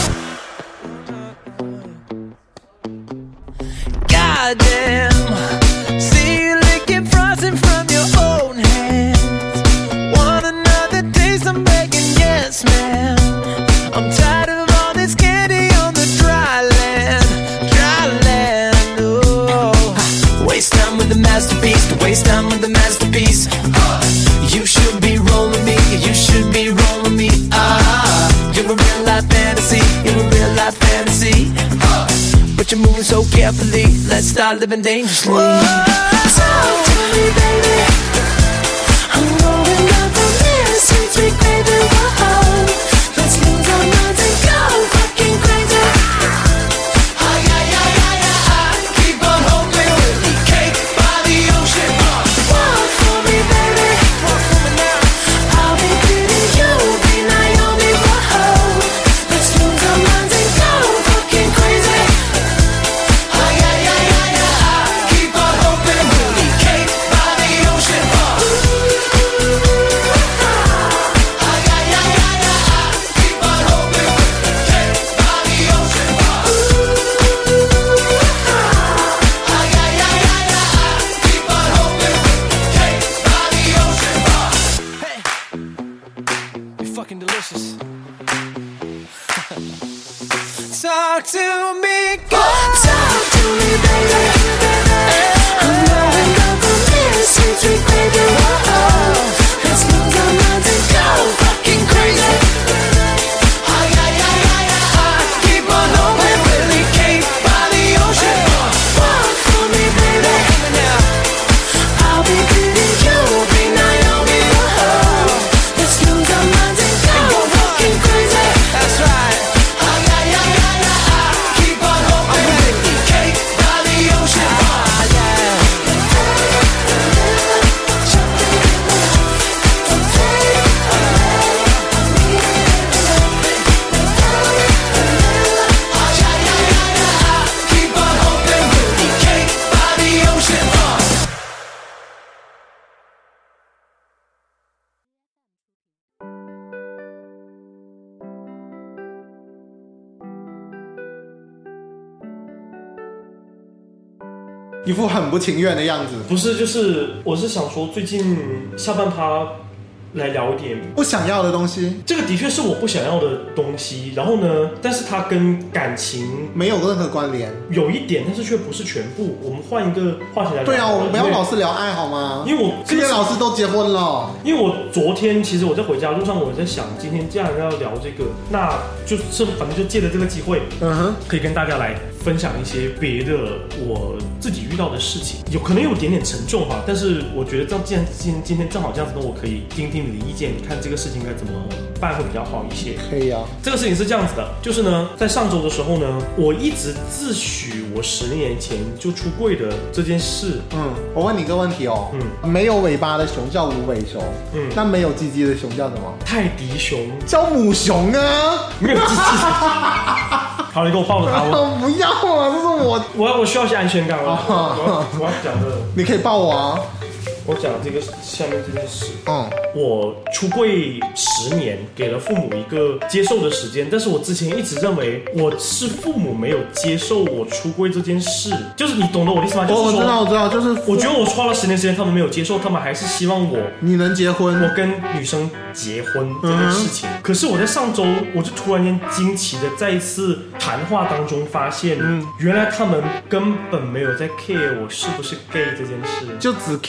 Speaker 4: Goddamn, see you licking frosting from your own hands. Want another taste? I'm begging, yes, ma'am. I'm tired of all this candy on the dry land, dry land. Oh, waste time with the masterpiece, to waste time with the masterpiece. You should be rolling me, you should be rolling me. Ah, you're a real life fantasy, you're a real life fantasy. But you're moving so carefully, let's start living dangerously. Talk to me, baby. I'm rolling up from this sweet, sweet baby, whoa. Let's lose our minds and go fucking crazy. Ay, ay, ay, ay, ay, ay. Keep on hoping we'll be cake by the ocean. Walk for me, baby. Walk for me now. I'll be pretty, you'll be Naomi, whoa. Let's lose our minds and go fucking crazy. Ay, ay, ay, ay, ay, ay. Keep on hoping we'll be cake by the ocean. Ay, ay, ay, ay, ay, ay. Keep on hoping we'll be cake by the ocean. Ay, ay, ay, ay, ay, ay. Keep on hoping we'll be cake by the ocean. Hey, you're fucking delicious. Talk to me, girl. Talk to me, baby. I'm rolling up from this sweet, sweet baby, whoa. Let's lose our minds and go fucking crazy. Ay, ay, ay, ay, ay, ay. Keep on hoping we'll be cake by the ocean. Walk for me, baby. I'll be pretty, you'll be Naomi, whoa. Let's lose our minds and go fucking crazy. That's right. Ay, ay, ay, ay, ay, ay. Keep on hoping we'll be cake by the ocean. Ah, yeah. Ay, ay, ay, ay, ay, ay. Keep on hoping we'll be cake by the ocean.
Speaker 3: 一副很不情愿的样子，
Speaker 2: 不是，就是我是想说，最近下半趴来聊一点，
Speaker 3: 不想要的东西，
Speaker 2: 这个的确是我不想要的东西。然后呢，但是它跟感情
Speaker 3: 没有任何关联。
Speaker 2: 有一点，但是却不是全部。我们换一个话题来聊。
Speaker 3: 对啊，我们不要
Speaker 2: 因为
Speaker 3: 老是聊爱好吗？
Speaker 2: 因为我
Speaker 3: 这些老师都结婚了。
Speaker 2: 因为我昨天其实我在回家路上，我在想，今天既然要聊这个，那就是反正就借着这个机会，
Speaker 3: 嗯哼，
Speaker 2: 可以跟大家来分享一些别的我自己遇到的事情，有可能有点点沉重哈，但是我觉得这样既然今今天正好这样子，那我可以听听你的意见，你看这个事情该怎么办会比较好一些。
Speaker 3: 可以啊。
Speaker 2: 这个事情是这样子的，就是呢，在上周的时候呢，我一直自诩我十年前就出柜的这件事。
Speaker 3: 嗯，我问你个问题哦，嗯，没有尾巴的熊叫无尾熊，嗯，那没有鸡鸡的熊叫什么？
Speaker 2: 泰迪熊
Speaker 3: 叫母熊啊，
Speaker 2: 没有鸡鸡。好，你给我抱着它。
Speaker 3: 我不要啊，这是我，
Speaker 2: 我我需要一些安全感。我我我要讲的，
Speaker 3: 你可以抱我啊。
Speaker 2: 我讲这个下面这件事。
Speaker 3: 嗯，
Speaker 2: 我出柜十年，给了父母一个接受的时间，但是我之前一直认为我是父母没有接受我出柜这件事，就是你懂得我的意思吗？就是
Speaker 3: 我知道，我知道，就是
Speaker 2: 我觉得我花了十年时间，他们没有接受，他们还是希望我
Speaker 3: 你能结婚，
Speaker 2: 我跟女生结婚这件事情。嗯、可是我在上周，我就突然间惊奇的在一次谈话当中发现，嗯，原来他们根本没有在 care 我是不是 gay 这件事，
Speaker 3: 就只 care 你结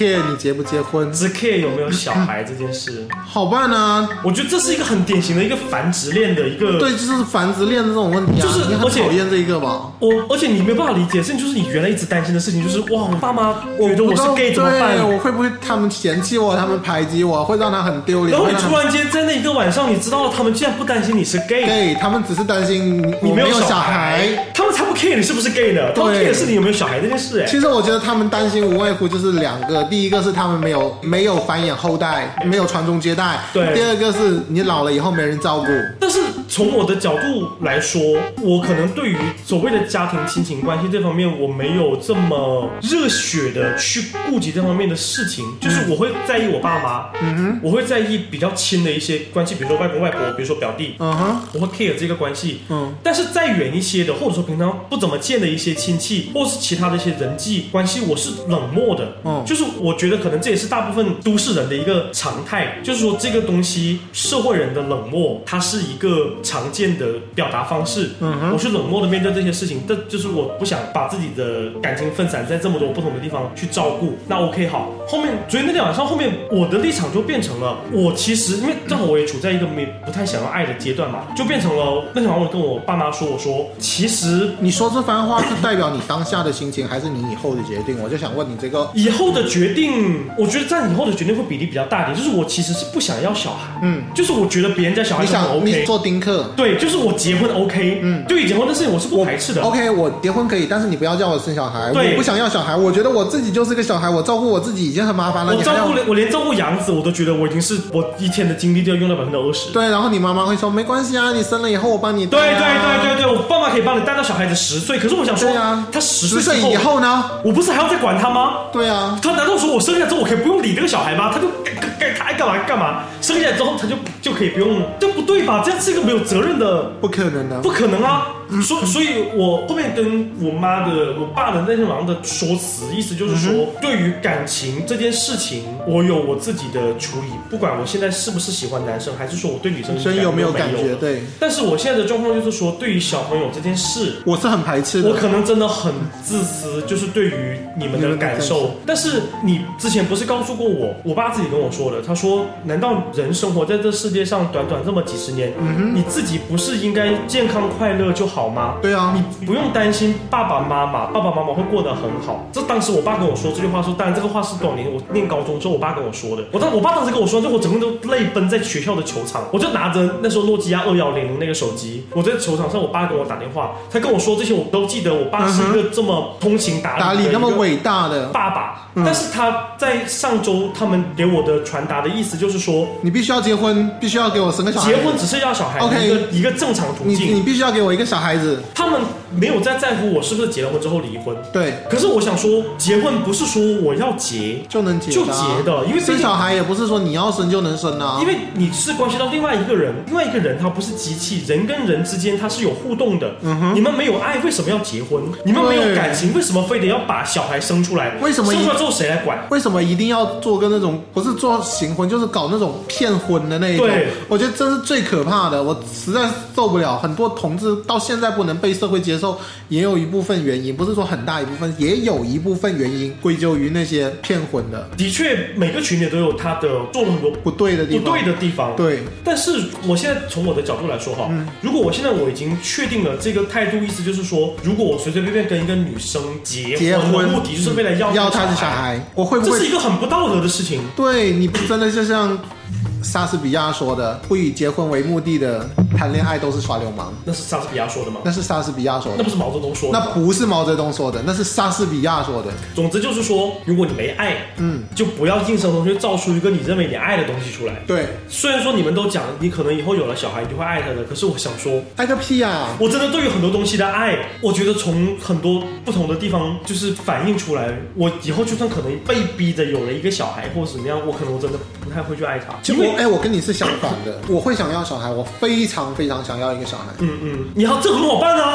Speaker 3: 结不结婚，
Speaker 2: 只 care 有没有小孩这件事，
Speaker 3: 好办啊。
Speaker 2: 我觉得这是一个很典型的一个繁殖恋的一个，
Speaker 3: 对，就是繁殖恋的这种问题啊，
Speaker 2: 就是
Speaker 3: 你很
Speaker 2: 而且
Speaker 3: 讨厌这一个吧？
Speaker 2: 我而且你没有办法理解的事情，就是你原来一直担心的事情，就是哇，我爸妈觉得我是 gay 怎么办？
Speaker 3: 对，我会不会他们嫌弃我，他们排挤我，会让他很丢脸？
Speaker 2: 然后你突然间在那一个晚上，你知道了他们竟然不担心你是 gay，
Speaker 3: gay， 他们只是担心
Speaker 2: 你没有
Speaker 3: 小
Speaker 2: 孩，他们才不 care 你是不是 gay 呢？他们 care 的是你有没有小孩这件事。哎，
Speaker 3: 其实我觉得他们担心无外乎就是两个，第一个是他们没有没有繁衍后代，没有传宗接代，
Speaker 2: 对；
Speaker 3: 第二个是你老了以后没人照顾。
Speaker 2: 但是从我的角度来说，我可能对于所谓的家庭亲情关系这方面，我没有这么热血的去顾及这方面的事情。就是我会在意我爸妈，嗯哼，我会在意比较亲的一些关系，比如说外公外婆，比如说表弟，嗯哼，我会 care 这个关系，嗯。但是再远一些的，或者说平常不怎么见的一些亲戚，或是其他的一些人际关系，我是冷漠的，嗯。就是我觉得可能这也是大部分都市人的一个常态，就是说这个东西，社会人的冷漠，它是一个常见的表达方式。嗯哼，我是冷漠的面对这些事情，但就是我不想把自己的感情分散在这么多不同的地方去照顾。那 OK 好，后面所以那天晚上后面我的立场就变成了，我其实因为正好我也处在一个没不太想要爱的阶段嘛，就变成了那天晚上我跟我爸妈说，我说其实
Speaker 3: 你说这番话是代表你当下的心情，还是你以后的决定？我就想问你这个
Speaker 2: 以后的决定，我觉得在以后的决定会比例比较大一点，就是我其实是不想要小孩，嗯，就是我觉得别人家小孩很 OK，
Speaker 3: 你做丁克，
Speaker 2: 对，就是我结婚 OK， 嗯，对于结婚的事情我是不排斥的。
Speaker 3: OK， 我结婚可以，但是你不要叫我生小孩，我不想要小孩，我觉得我自己就是个小孩，我照顾我自己已经很麻烦了。
Speaker 2: 我照顾我连照顾养子，我都觉得我已经是我一天的精力都要用到百分之二十。
Speaker 3: 对，然后你妈妈会说没关系啊，你生了以后我帮你带、啊。
Speaker 2: 对对对对对，我爸妈可以帮你带到小孩子十岁，可是我想说，啊，他十岁
Speaker 3: 以后呢，
Speaker 2: 我不是还要再管他吗？
Speaker 3: 对啊，
Speaker 2: 他难道说我生下来之后我可以不用理这个小孩吗？他就该他爱干嘛干嘛，生下来之后他就就可以不用，这不对吧？这样是一个没有责任的，
Speaker 3: 不可能的，
Speaker 2: 不可能啊！所所以，我后面跟我妈的、我爸的那天晚上的说辞，意思就是说，嗯、对于感情这件事情，我有我自己的处理。不管我现在是不是喜欢男生，还是说我对女生
Speaker 3: 有没有感觉，对。
Speaker 2: 但是我现在的状况就是说，对于小朋友这件事，
Speaker 3: 我是很排斥的。
Speaker 2: 我可能真的很自私，就是对于你们的感受。但是你之前不是告诉过我，我爸自己跟我说的，他说：“难道人生活在这世界上短短这么几十年，嗯、你自己不是应该健康快乐就好？”好吗？
Speaker 3: 对啊，
Speaker 2: 你不用担心爸爸妈妈，爸爸妈妈会过得很好。这当时我爸跟我说这句话说，当然这个话是多少年我念高中之后我爸跟我说的。我当我爸当时跟我说，就我整个都泪奔在学校的球场，我就拿着那时候诺基亚二幺零零那个手机，我在球场上，我爸跟我打电话，他跟我说这些我都记得。我爸是一个这么通情达理、
Speaker 3: 打理那么伟大的
Speaker 2: 爸爸。嗯、但是他在上周他们给我的传达的意思就是说，
Speaker 3: 你必须要结婚，必须要给我生个小孩。
Speaker 2: 结婚只是要小孩
Speaker 3: ，OK，
Speaker 2: 一个一个正常途径。
Speaker 3: 你你必须要给我一个小孩子。
Speaker 2: 他们没有在在乎我是不是结了婚之后离婚。
Speaker 3: 对。
Speaker 2: 可是我想说，结婚不是说我要结
Speaker 3: 就能结、啊，
Speaker 2: 就结的，因为
Speaker 3: 生小孩也不是说你要生就能生啊。
Speaker 2: 因为你是关系到另外一个人，另外一个人他不是机器，人跟人之间他是有互动的。嗯哼。你们没有爱，为什么要结婚？你们没有感情，为什么非得要把小孩生出来？
Speaker 3: 为什么
Speaker 2: 生出来之后谁来管？
Speaker 3: 为什么一定要做个那种不是做行婚，就是搞那种骗婚的那一种？
Speaker 2: 对，
Speaker 3: 我觉得这是最可怕的，我实在受不了。很多同志到现在不能被社会接受，也有一部分原因，不是说很大一部分，也有一部分原因归咎于那些骗婚的。
Speaker 2: 的确，每个群里都有他的做了很多
Speaker 3: 不对的地方，
Speaker 2: 不对的地方。
Speaker 3: 对，
Speaker 2: 但是我现在从我的角度来说哈，嗯、如果我现在我已经确定了这个态度，意思就是说，如果我随随便便跟一个女生结婚，结婚目的就是为了要
Speaker 3: 要她的小孩，我会不会
Speaker 2: 这是一个很不道德的事情？
Speaker 3: 对，你真的就像莎士比亚说的，不以结婚为目的的谈恋爱都是耍流氓。
Speaker 2: 那是莎士比亚说的吗？
Speaker 3: 那是莎士比亚说的，
Speaker 2: 那不是毛泽东说的。
Speaker 3: 那不是毛泽东说的，那是莎士比亚说的。
Speaker 2: 总之就是说，如果你没爱，嗯，就不要硬生生去造出一个你认为你爱的东西出来。
Speaker 3: 对，
Speaker 2: 虽然说你们都讲，你可能以后有了小孩，你就会爱他的，可是我想说，
Speaker 3: 爱个屁啊！
Speaker 2: 我真的对于很多东西的爱，我觉得从很多不同的地方就是反映出来。我以后就算可能被逼着有了一个小孩或者怎么样，我可能我真的不太会去爱他。
Speaker 3: 因为哎，我跟你是相反的，我会想要小孩，我非常非常想要一个小孩。
Speaker 2: 嗯嗯，你好，这很好办啊，带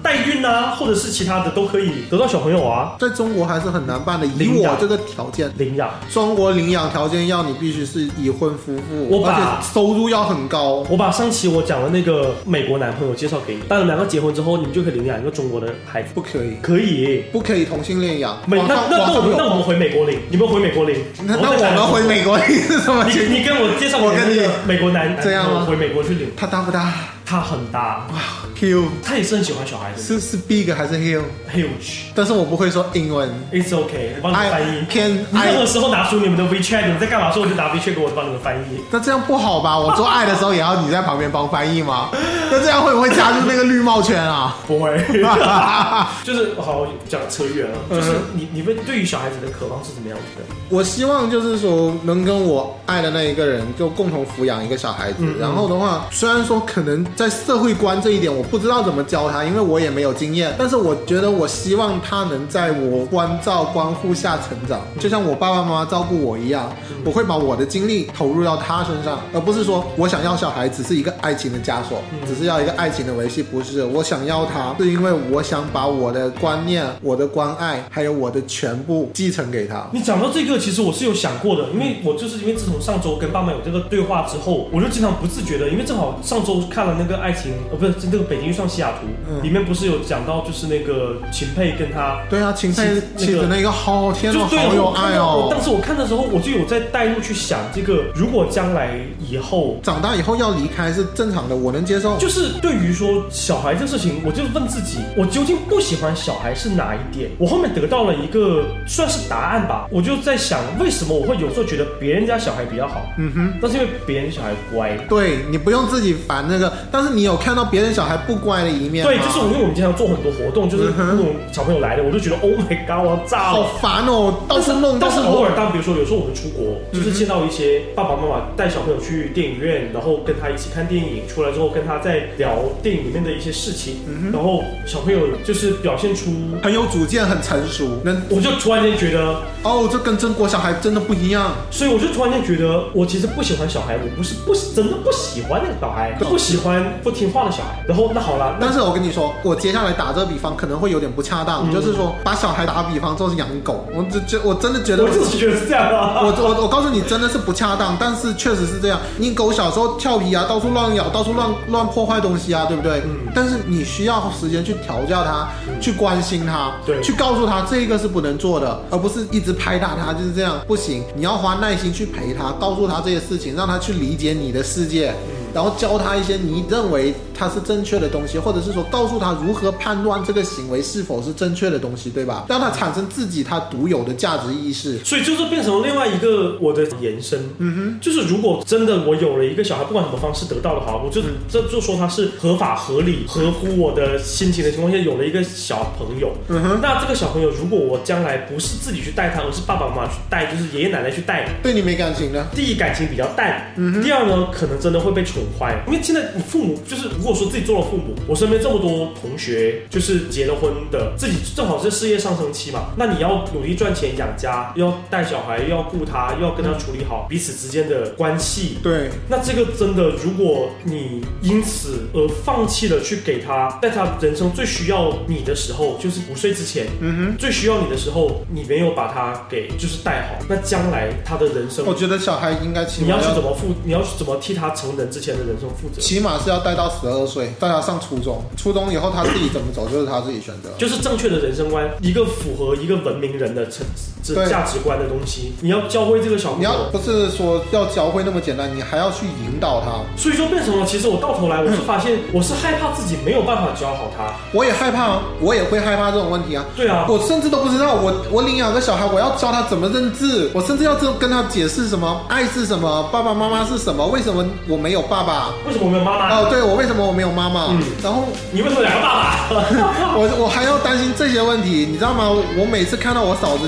Speaker 2: 代孕啊，或者是其他的都可以得到小朋友啊。
Speaker 3: 在中国还是很难办的，以我这个条件，
Speaker 2: 领养，
Speaker 3: 中国领养条件要你必须是已婚夫妇，
Speaker 2: 我把
Speaker 3: 而且收入要很高。
Speaker 2: 我把上期我讲的那个美国男朋友介绍给你，当然两个结婚之后，你们就可以领养一个中国的孩子。
Speaker 3: 不可以，
Speaker 2: 可以，
Speaker 3: 不可以同性恋养。
Speaker 2: 美那那那我们那我们回美国领，你们回美国领。
Speaker 3: 那那我们回美国领是什么？
Speaker 2: 你你跟我介绍我跟你美国男
Speaker 3: 这样吗？
Speaker 2: 回美国去领。
Speaker 3: 他大不大？
Speaker 2: 他很大。
Speaker 3: 哇 ，Huge，
Speaker 2: 他也是很喜欢小孩子。
Speaker 3: 是是 big 还是 huge？
Speaker 2: Huge。
Speaker 3: 但是我不会说英文。
Speaker 2: It's okay， 我帮你翻译。
Speaker 3: 偏
Speaker 2: 你任何时候拿出你们的 WeChat， 你们在干嘛？说我就拿 WeChat 给我帮你们翻译。
Speaker 3: 那这样不好吧？我做爱的时候也要你在旁边帮翻译吗？那这样会不会加入那个绿帽圈啊？
Speaker 2: 不会。就是好讲扯远了，就是你你们对于小孩子的渴望是怎么样子的？
Speaker 3: 我希望就是说能跟我爱的那一个人就共同抚养一个小孩子。嗯嗯然后的话，虽然说可能在社会观这一点我不知道怎么教他，因为我也没有经验，但是我觉得我希望他能在我关照关护下成长，就像我爸爸妈妈照顾我一样，我会把我的精力投入到他身上，而不是说我想要小孩只是一个爱情的枷锁，只是要一个爱情的维系，不是。我想要他是因为我想把我的观念、我的关爱还有我的全部继承给他。
Speaker 2: 你讲到这个其实我是有想过的，因为我就是因为自从上周跟爸妈有这个对话之后，我就经常不自觉的，因为正好上周看了那个爱情呃不是那个北京遇上西雅图、嗯、里面不是有讲到就是那个秦沛跟他
Speaker 3: 对啊秦沛妻子那个好天哦好有爱哦。
Speaker 2: 当时我看的时候我就有在带入去想，这个如果将来以后
Speaker 3: 长大以后要离开是正常的，我能接受。
Speaker 2: 就是对于说小孩这事情，我就问自己，我究竟不喜欢小孩是哪一点？我后面得到了一个算是答案吧，我就在想为什么我会有时候觉得别人家小孩比较好，嗯哼，那是因为别人小孩乖。
Speaker 3: 对，你不用自己烦那个，但是你有看到别人小孩不乖的一面吗？
Speaker 2: 对，就是因为我们经常做很多活动，就是那种小朋友来的，我就觉得 Oh my God， 我要炸了，
Speaker 3: 好烦哦，到处弄。
Speaker 2: 但是偶尔当比如说有时候我们出国，就是见到一些爸爸妈妈带小朋友去电影院，然后跟他一起看电影，出来之后跟他在聊电影里面的一些事情，嗯、然后小朋友就是表现出
Speaker 3: 很有主见、很成熟，
Speaker 2: 我就突然间觉得
Speaker 3: 哦，这跟中国小孩真的不一样。
Speaker 2: 所以我就突然间觉得，我其实不喜欢小孩，我不是不真的不喜欢那个小孩，不喜欢不听话的小孩。然后那好了，
Speaker 3: 但是我跟你说，我接下来打这个比方可能会有点不恰当，嗯、就是说把小孩打比方就是养狗，我这我真的觉得
Speaker 2: 我自己觉得是这样啊。
Speaker 3: 我我我告诉你，真的是不恰当，但是确实是这样。你狗小时候俏皮啊，到处乱咬，到处乱乱破坏东西啊，对不对？嗯。但是你需要时间去调教它，嗯、去关心它，
Speaker 2: 对，
Speaker 3: 去告诉他这个是不能做的，而不是一直拍打他，就是这样不行。你要花耐心去陪他，告诉他这些事情，让他去理解你的世界。嗯然后教他一些你认为他是正确的东西，或者是说告诉他如何判断这个行为是否是正确的东西，对吧？让他产生自己他独有的价值意识。
Speaker 2: 所以就是变成另外一个我的延伸，嗯哼，就是如果真的我有了一个小孩，不管什么方式得到的好，我就这就说他是合法合理、合乎我的心情的情况下有了一个小朋友，嗯哼，那这个小朋友如果我将来不是自己去带他，而是爸爸妈妈去带，就是爷爷奶奶去带，
Speaker 3: 对你没感情的。
Speaker 2: 第一感情比较淡，嗯哼，第二呢可能真的会被宠坏，因为现在你父母就是如果说自己做了父母，我身边这么多同学就是结了婚的，自己正好是事业上升期嘛，那你要努力赚钱养家，又要带小孩，又要顾他，又要跟他处理好彼此之间的关系，
Speaker 3: 对，
Speaker 2: 那这个真的如果你因此而放弃了去给他，在他人生最需要你的时候，就是五岁之前，嗯哼，最需要你的时候，你没有把他给就是带好，那将来他的人生，
Speaker 3: 我觉得小孩应该起码
Speaker 2: 你要去怎么负，你要去怎么替他成人之前的人生负责，
Speaker 3: 起码是要带到十二岁，带他上初中，初中以后他自己怎么走就是他自己选择，
Speaker 2: 就是正确的人生观，一个符合一个文明人的成价值观的东西，你要教会这个小朋友，
Speaker 3: 你要不是说要教会那么简单，你还要去引导他，
Speaker 2: 所以说变成了，其实我到头来我是发现，我是害怕自己没有办法教好他，
Speaker 3: 我也害怕，我也会害怕这种问题啊，
Speaker 2: 对啊，
Speaker 3: 我甚至都不知道，我我领养个小孩，我要教他怎么认字，我甚至要跟他解释什么爱是什么，爸爸妈妈是什么，为什么我没有爸爸，
Speaker 2: 为什么我没有妈妈？
Speaker 3: 哦，对，我为什么我没有妈妈？嗯，然后
Speaker 2: 你为什么两个爸爸？
Speaker 3: 我我还要担心这些问题，你知道吗？我每次看到我嫂子家的小孩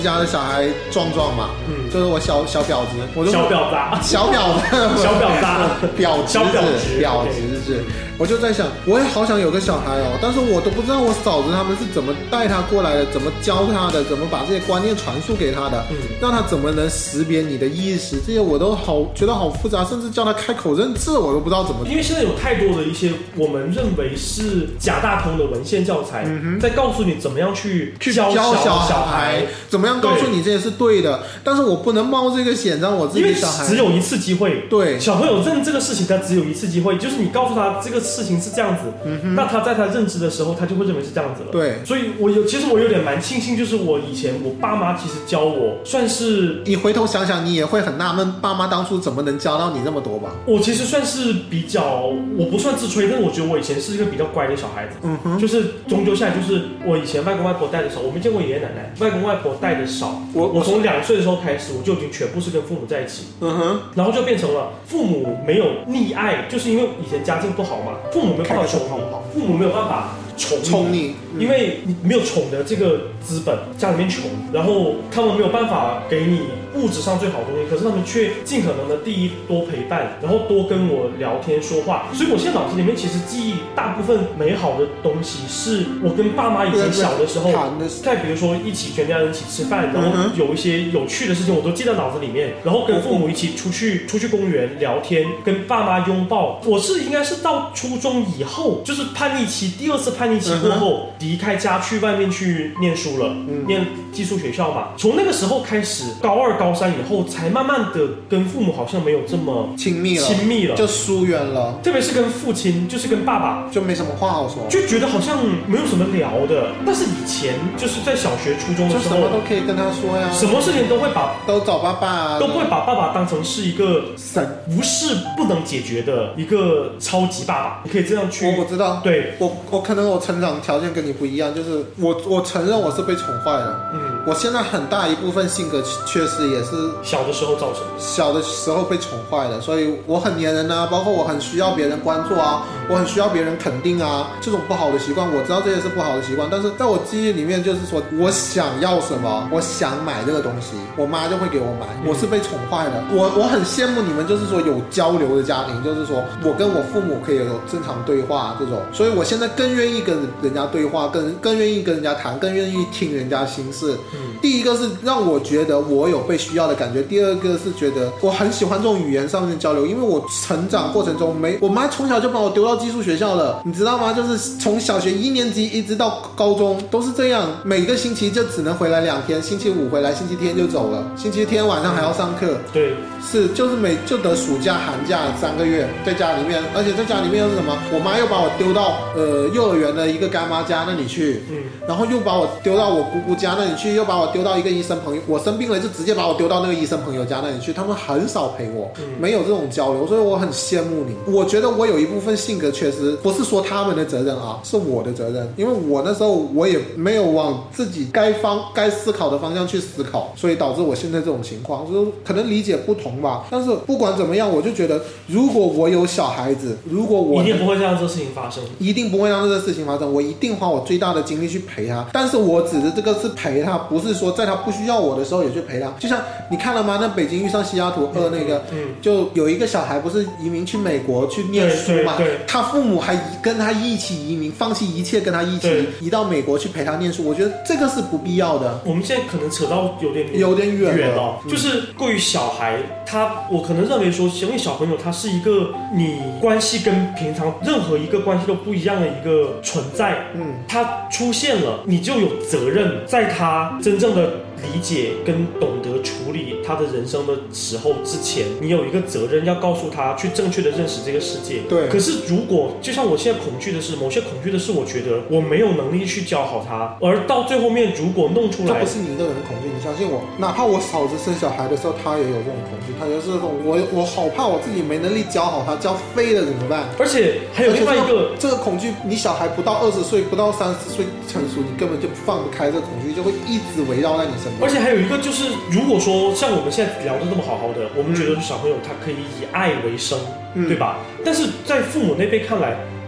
Speaker 3: 孩壮壮嘛，嗯，就是我小小婊子，我就
Speaker 2: 小婊子，
Speaker 3: 小婊子，
Speaker 2: 小婊子，
Speaker 3: 婊子，
Speaker 2: 小婊子，
Speaker 3: 婊子是。我就在想，我也好想有个小孩哦，但是我都不知道我嫂子他们是怎么带他过来的，怎么教他的，怎么把这些观念传输给他的，嗯，让他怎么能识别你的意识，这些我都好觉得好复杂，甚至叫他开口认字，我都不知道怎么。
Speaker 2: 因为现在有太多的一些我们认为是假大空的文献教材，嗯、在告诉你怎么样去教小
Speaker 3: 小
Speaker 2: 孩，
Speaker 3: 孩怎么样告诉你这些是对的，但是我不能冒这个险让我自己的小孩，
Speaker 2: 因为只有一次机会，
Speaker 3: 对
Speaker 2: 小朋友认这个事情，他只有一次机会，就是你告诉他这个事情是这样子。嗯、那他在他认知的时候，他就会认为是这样子了。
Speaker 3: 对，
Speaker 2: 所以我有，其实我有点蛮庆幸，就是我以前我爸妈其实教我，算是
Speaker 3: 你回头想想，你也会很纳闷，爸妈当初怎么能教到你这么多吧？
Speaker 2: 我其实算是比较，我不算自吹，但是我觉得我以前是一个比较乖的小孩子。嗯哼，就是终究下来，就是我以前外公外婆带的少，我没见过爷爷奶奶，外公外婆带的少。我我从两岁的时候开始，我就已经全部是跟父母在一起。嗯哼，然后就变成了父母没有溺爱，就是因为以前家境不好嘛，父母没有办法宠你，父母没有办法宠你，
Speaker 3: 宠你
Speaker 2: 嗯、因为你没有宠的这个资本，家里面穷，然后他们没有办法给你物质上最好的东西，可是他们却尽可能的第一多陪伴，然后多跟我聊天说话，所以我现在脑子里面其实记忆大部分美好的东西是我跟爸妈以前小的时候，再比如说一起全家人一起吃饭，然后有一些有趣的事情我都记在脑子里面，然后跟父母一起出去出去公园聊天，跟爸妈拥抱。我是应该是到初中以后，就是叛逆期，第二次叛逆期过后，离开家去外面去念书了，嗯、念寄宿学校嘛。从那个时候开始，高二、高三以后，才慢慢的跟父母好像没有这么
Speaker 3: 亲密了，
Speaker 2: 亲密了，
Speaker 3: 就疏远了。
Speaker 2: 特别是跟父亲，就是跟爸爸，
Speaker 3: 就没什么话好说，
Speaker 2: 就觉得好像没有什么聊的。但是以前就是在小学、初中的时候，
Speaker 3: 就什么都可以跟他说呀，
Speaker 2: 什么事情都会把
Speaker 3: 都找爸爸啊，
Speaker 2: 都不会把爸爸当成是一个
Speaker 3: 神，
Speaker 2: 无事不能解决的一个超级爸爸。你可以这样去，
Speaker 3: 我我知道，
Speaker 2: 对
Speaker 3: 我我可能我成长条件跟你不一样，就是我我承认我是被宠坏了，嗯，我现在很大一部分性格确实也是
Speaker 2: 小的时候造成的，
Speaker 3: 小的时候被宠坏了，所以我很黏人啊，包括我很需要别人关注啊，我很需要别人肯定啊，这种不好的习惯，我知道这些是不好的习惯，但是在我记忆里面，就是说我想要什么，我想买这个东西，我妈就会给我买，我是被宠坏了。我我很羡慕你们，就是说有交流的家庭，就是说我跟我父母可以有正常对话这种，所以我现在更愿意跟人家对话，更更愿意跟人家谈，更愿意听人家心事。嗯，第一个是让我觉得我有被需要的感觉，第二个是觉得我很喜欢这种语言上面交流，因为我成长过程中没，我妈从小就把我丢到寄宿学校了，你知道吗？就是从小学一年级一直到高中都是这样，每个星期就只能回来两天，星期五回来，星期天就走了，星期天晚上还要上课。对，是就是每就得暑假寒假三个月在家里面，而且在家里面又是什么？我妈又把我丢到呃幼儿园的一个干妈家那里去，嗯，然后又把我丢到我姑姑家那里去，又把我丢到一个医生朋友，我生病了就直接把我丢到那个医生朋友家那里去，他们很少陪我，嗯、没有这种交流，所以我很羡慕你。我觉得我有一部分性格确实不是说他们的责任啊，是我的责任，因为我那时候我也没有往自己该方该思考的方向去思考，所以导致我现在这种情况，就是可能理解不同吧。但是不管怎么样，我就觉得如果我有小孩子，如果我
Speaker 2: 一定不会让这事情发生，
Speaker 3: 一定不会让这个事情发生，我一定花我最大的精力去陪他。但是我指的这个是陪他，不是说在他不需要我的时候也去陪他。就像你看了吗？那北京遇上西雅图二那个，嗯嗯、就有一个小孩不是移民去美国去念书嘛，他父母还跟他一起移民，放弃一切跟他一起移到美国去陪他念书。我觉得这个是不必要的。
Speaker 2: 我们现在可能扯到有点
Speaker 3: 有点远
Speaker 2: 远了，嗯、就是关于小孩，他我可能认为说，因为小朋友他是一个你关系跟平常任何一个关系都不一样的一个存在，嗯，他出现了，你就有责任在他真正的理解跟懂得处理他的人生的时候之前，你有一个责任要告诉他去正确的认识这个世界。对。可是如果就像我现在恐惧的是，某些恐惧的是，我觉得我没有能力去教好他，而到最后面如果弄出来，
Speaker 3: 这不是你一个人的恐惧，你相信我。哪怕我嫂子生小孩的时候，她也有这种恐惧，她就是这种我我好怕我自己没能力教好他，教飞了怎么办？
Speaker 2: 而且还有另外一个
Speaker 3: 这个恐惧，你小孩不到二十岁，不到三十岁成熟，你根本就放不开这个恐惧，就会一直围绕在你身边。
Speaker 2: 而且还有一个就是，如果说像我们现在聊得这么好好的，我们觉得小朋友他可以以爱为生，嗯、对吧？但是在父母那边看来，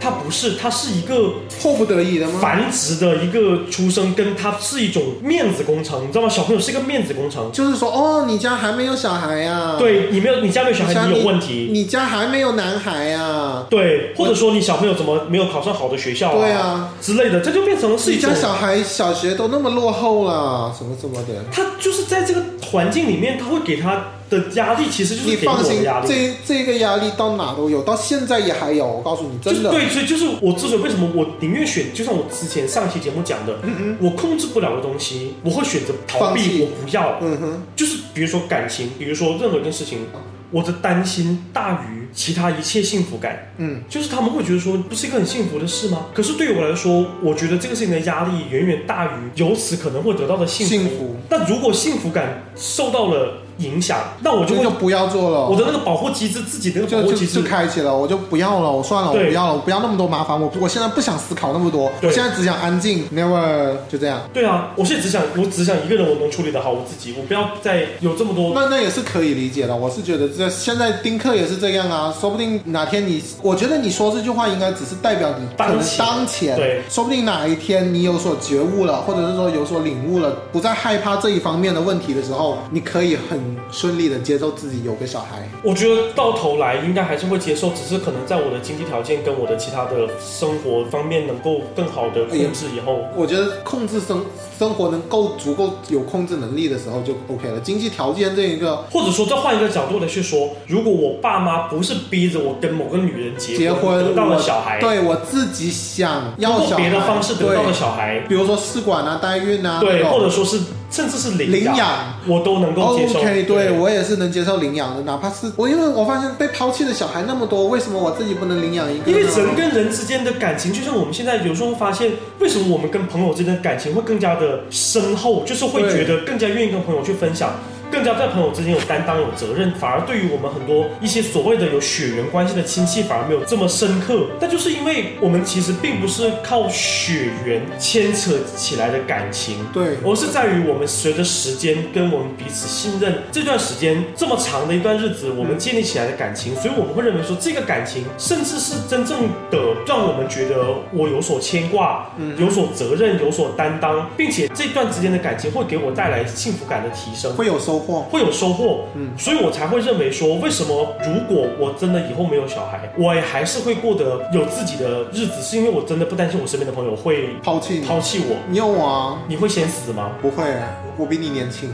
Speaker 2: 它不是，它是一个
Speaker 3: 迫不得已的吗？
Speaker 2: 繁殖的一个出生，跟它是一种面子工程，你知道吗？小朋友是一个面子工程，
Speaker 3: 就是说，哦，你家还没有小孩呀、啊？
Speaker 2: 对，你没有，你家没有小孩，你有问题。
Speaker 3: 你家还没有男孩呀、啊？
Speaker 2: 对，或者说你小朋友怎么没有考上好的学校啊？
Speaker 3: 对啊，
Speaker 2: 之类的，这就变成了是一种。
Speaker 3: 你家小孩小学都那么落后了，什么什么的。
Speaker 2: 他就是在这个环境里面，他会给他的压力，其实就是给我的压力。
Speaker 3: 这这个压力到哪都有，到现在也还有。我告诉你，真的。
Speaker 2: 对，所以就是我之所以为什么我宁愿选，就像我之前上期节目讲的，嗯嗯，我控制不了的东西，我会选择逃避，我不要。嗯哼，就是比如说感情，比如说任何一件事情。我的担心大于其他一切幸福感，嗯，就是他们会觉得说不是一个很幸福的事吗？可是对于我来说，我觉得这个事情的压力远远大于由此可能会得到的幸福。
Speaker 3: 幸福，
Speaker 2: 但如果幸福感受到了影响，那我就会
Speaker 3: 就不要做了。
Speaker 2: 我的那个保护机制，自己的那个保护机制
Speaker 3: 就, 就, 就开启了，我就不要了，我算了，我不要了，我不要那么多麻烦，我我现在不想思考那么多，我现在只想安静 ，never 就这样。
Speaker 2: 对啊，我现在只想，我只想一个人，我能处理得好我自己，我不要再有这么多。
Speaker 3: 那那也是可以理解的，我是觉得这现在丁克也是这样啊，说不定哪天你，我觉得你说这句话应该只是代表你可能当前，
Speaker 2: 对，
Speaker 3: 说不定哪一天你有所觉悟了，或者是说有所领悟了，不再害怕这一方面的问题的时候，你可以很顺利的接受自己有个小孩。
Speaker 2: 我觉得到头来应该还是会接受，只是可能在我的经济条件跟我的其他的生活方面能够更好的控制以后，
Speaker 3: 我觉得控制生生活能够足够有控制能力的时候就 OK 了。经济条件这一个，
Speaker 2: 或者说再换一个角度的去说，如果我爸妈不是逼着我跟某个女人结婚，
Speaker 3: 结婚
Speaker 2: 得到了小孩，
Speaker 3: 对我自己想要小孩，
Speaker 2: 通过别的方式得到了小孩，
Speaker 3: 比如说试管啊、代孕啊，
Speaker 2: 对，或者说是甚至是领养，
Speaker 3: 领养
Speaker 2: 我都能够接受。
Speaker 3: OK， 对, 对我也是能接受领养的，哪怕是我，因为我发现被抛弃的小孩那么多，为什么我自己不能领养一个呢？
Speaker 2: 因为人跟人之间的感情，就像我们现在有时候发现，为什么我们跟朋友之间的感情会更加的深厚，就是会觉得更加愿意跟朋友去分享。更加在朋友之间有担当有责任，反而对于我们很多一些所谓的有血缘关系的亲戚反而没有这么深刻。但就是因为我们其实并不是靠血缘牵扯起来的感情，
Speaker 3: 对，
Speaker 2: 而是在于我们随着时间跟我们彼此信任这段时间这么长的一段日子，我们建立起来的感情，所以我们会认为说这个感情甚至是真正的让我们觉得我有所牵挂、嗯、有所责任、有所担当，并且这段之间的感情会给我带来幸福感的提升，
Speaker 3: 会有收获。
Speaker 2: 会有收获，嗯，所以我才会认为说，为什么如果我真的以后没有小孩，我也还是会过得有自己的日子，是因为我真的不担心我身边的朋友会
Speaker 3: 抛弃你
Speaker 2: 抛弃我。
Speaker 3: 你有我啊？
Speaker 2: 你会先死吗？
Speaker 3: 不会，我比你年轻。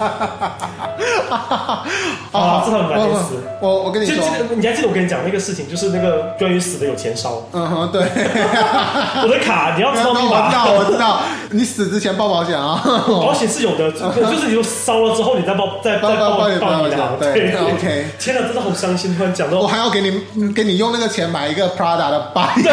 Speaker 2: 啊，这很难先死。
Speaker 3: 我我跟你说，
Speaker 2: 你还记得我跟你讲那个事情，就是那个关于死的有钱烧。
Speaker 3: 嗯哼，对。
Speaker 2: 我的卡你要知道密码。
Speaker 3: 我知道，我知道。你死之前报保险啊？
Speaker 2: 保险是有的，就是你烧了之后，你再报。再再报报报你的，
Speaker 3: 对 ，OK。
Speaker 2: 天哪，真的好伤心！突然讲到，
Speaker 3: 我还要给你给你用那个钱买一个 Prada 的 body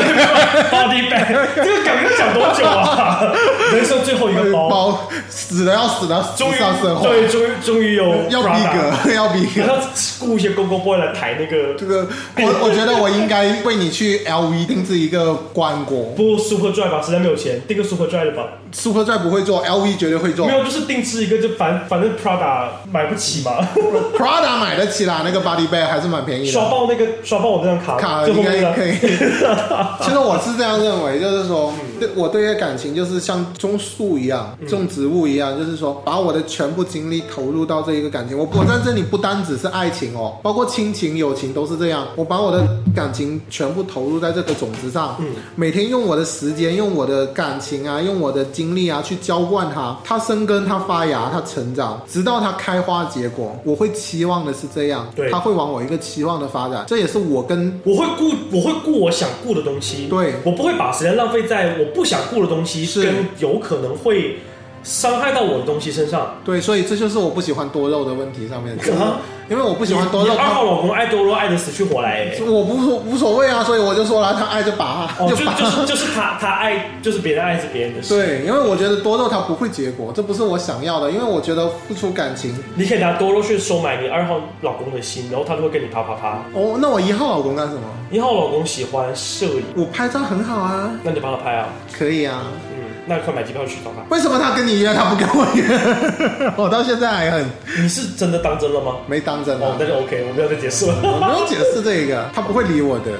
Speaker 2: body bag， 这个梗要讲多久啊？人生最后一个包，
Speaker 3: 包死了要死了，
Speaker 2: 终于
Speaker 3: 上社会，
Speaker 2: 对，终于终于有
Speaker 3: 要逼格，要逼格，
Speaker 2: 要雇一些公公 boy 来抬那个
Speaker 3: 这个。我我觉得我应该为你去 L V 定制一个棺椁，
Speaker 2: 不 Super Dry 吧，实在没有钱，定个 Super Dry 的吧。
Speaker 3: Super Dry 不会做 ，L V 绝对会做。
Speaker 2: 没有，就是定制一个，就反反正 Prada 买不起嘛。
Speaker 3: Prada 买得起啦，那个 body bag 还是蛮便宜的。
Speaker 2: 刷爆那个刷爆我那张卡，
Speaker 3: 卡应该可以。其实我是这样认为，就是说，对我对感情就是像种树一样，种植物一样，就是说，把我的全部精力投入到这一个感情。我我在这里不单只是爱情哦，包括亲情、友情都是这样。我把我的感情全部投入在这个种子上，嗯，每天用我的时间、用我的感情啊、用我的精力啊去浇灌它，它生根、它发芽、它成长，直到它开花结果。我会期望的是这样，对，它会往我一个期望的发展。这也是我跟
Speaker 2: 我会顾，我会顾我想顾的东西，对，我不会把时间浪费在我不想顾的东西跟有可能会伤害到我的东西身上。
Speaker 3: 对，所以这就是我不喜欢多肉的问题上面。因为我不喜欢多肉。
Speaker 2: 二号老公爱多肉爱的死去活来，
Speaker 3: 我不无所谓啊，所以我就说了，他爱就把他，
Speaker 2: 哦、就就是就是他他爱，就是别人爱是别人的事。
Speaker 3: 对，因为我觉得多肉它不会结果，这不是我想要的。因为我觉得付出感情，
Speaker 2: 你可以拿多肉去收买你二号老公的心，然后他就会跟你啪啪啪。
Speaker 3: 哦，那我一号老公干什么？
Speaker 2: 一号老公喜欢摄影，
Speaker 3: 我拍照很好啊。
Speaker 2: 那你帮他拍啊？
Speaker 3: 可以啊。
Speaker 2: 那快买机票去找他。
Speaker 3: 为什么他跟你约，他不跟我约？我到现在还很……
Speaker 2: 你是真的当真了吗？
Speaker 3: 没当真啊。
Speaker 2: 哦，那就 OK， 我不要再解释了。
Speaker 3: 我不用解释这个，他不会理我的。
Speaker 2: 是吗？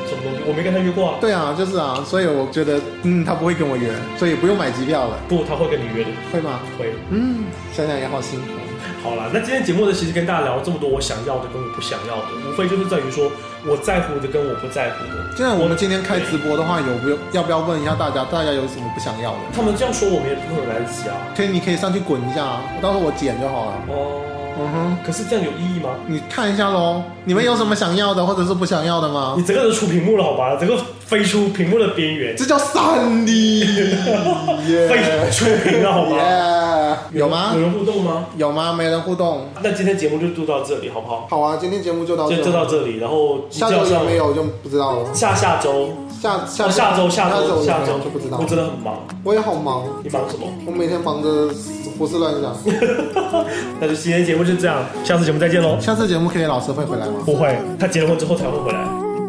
Speaker 2: 什么东西？我没跟他约过啊。
Speaker 3: 对啊，就是啊，所以我觉得，嗯，他不会跟我约，所以不用买机票了。
Speaker 2: 不，他会跟你约的。
Speaker 3: 会吗？
Speaker 2: 会。
Speaker 3: 嗯，想想也好辛苦。
Speaker 2: 好啦，那今天节目呢，其实跟大家聊了这么多我想要的跟我不想要的，无非就是在于说我在乎的跟我不在乎的。
Speaker 3: 既然我们今天开直播的话，有不要不要问一下大家，大家有什么不想要的？
Speaker 2: 他们这样说，我们也不可能来得及啊。
Speaker 3: 可以，你可以上去滚一下，到时候我剪就好了。
Speaker 2: 哦。
Speaker 3: 嗯哼，
Speaker 2: 可是这样有意义吗？
Speaker 3: 你看一下咯，你们有什么想要的或者是不想要的吗？
Speaker 2: 你整个都出屏幕了，好吧？整个飞出屏幕的边缘，
Speaker 3: 这叫三 D，
Speaker 2: 飞出屏了，好吗？
Speaker 3: Yeah. 有吗？
Speaker 2: 有人互动吗？
Speaker 3: 有吗？没人互动。
Speaker 2: 那今天节目就录到这里，好不好？
Speaker 3: 好啊，今天节目就到这，
Speaker 2: 就就到这里，然后
Speaker 3: 下周有没有就不知道了。
Speaker 2: 下下周，
Speaker 3: 下下
Speaker 2: 下周下周下周
Speaker 3: 就不知道。
Speaker 2: 我真的很忙，
Speaker 3: 我也好忙。
Speaker 2: 你忙什么？
Speaker 3: 我每天忙着胡思乱想。
Speaker 2: 那就今天节目就这样，下次节目再见喽。
Speaker 3: 下次节目 K 老师会回来吗？
Speaker 2: 不会，他结了婚之后才会回来。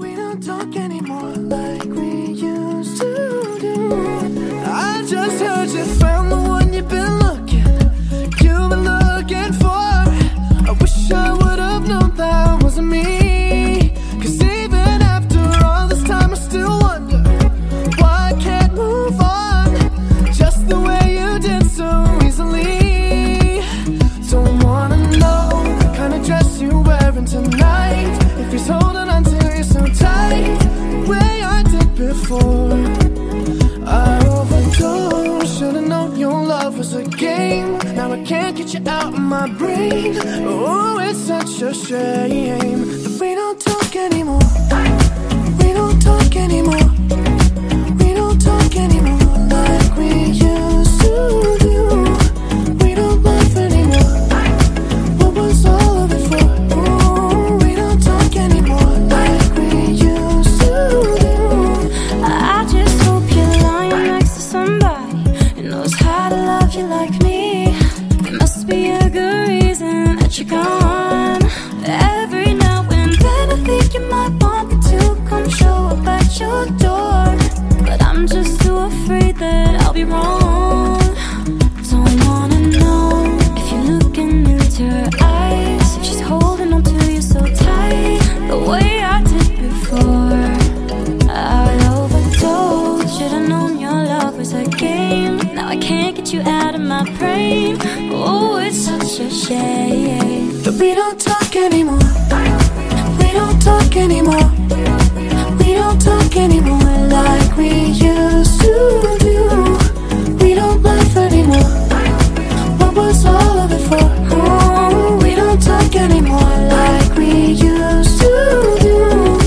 Speaker 4: Just heard you found the one you've been looking, you've been looking for. I wish I would have known that wasn't me. Cause even after all this time I still wonder why I can't move on just the way you did so easily. Don't wanna know the kind of dress you're wearing tonight, if he's holding on to you so tight the way I did before. I overdosed, should've known your love was a game. Now I can't get you out of my brain. Oh, it's such a shame that we don't talk anymore. We don't talk anymore. We don't talk anymore like we used to do. We don't laugh anymore. What was all of it for? Oh, we don't talk anymore like we used to do. I just hope you're lying next to somebody who knows how to love you like me. There must be a good reason that you're gone. Every now and then I think you might want me to come show up at your door, but I'm just too afraid that I'll be wrong. Don't wanna know if you're looking into her eyes, if she's holding on to you so tight the way I did before. I overdosed, should've known your love was a game. Now I can't get you out of my brain. Oh, it's such a shame that we don't talk anymore. We don't talk anymore. We don't talk anymore like we used to do. We don't laugh anymore. What was all of it for? Oh, we don't talk anymore like we used to do.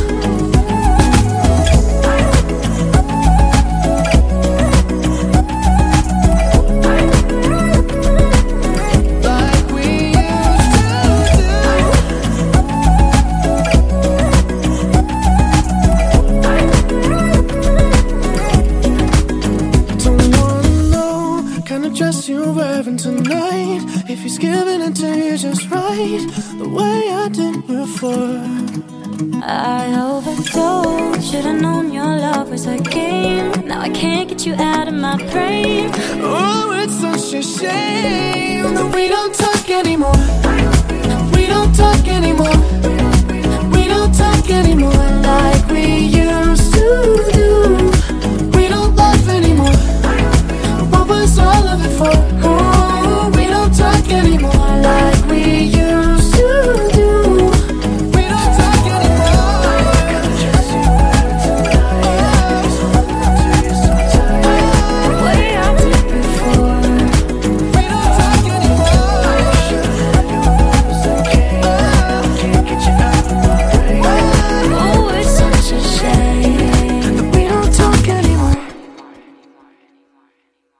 Speaker 4: You're wearing tonight, if he's giving it to you just right the way I did before. I overdosed, should've known your love was a game. Now I can't get you out of my brain. Oh, it's such a shame that we don't talk anymore.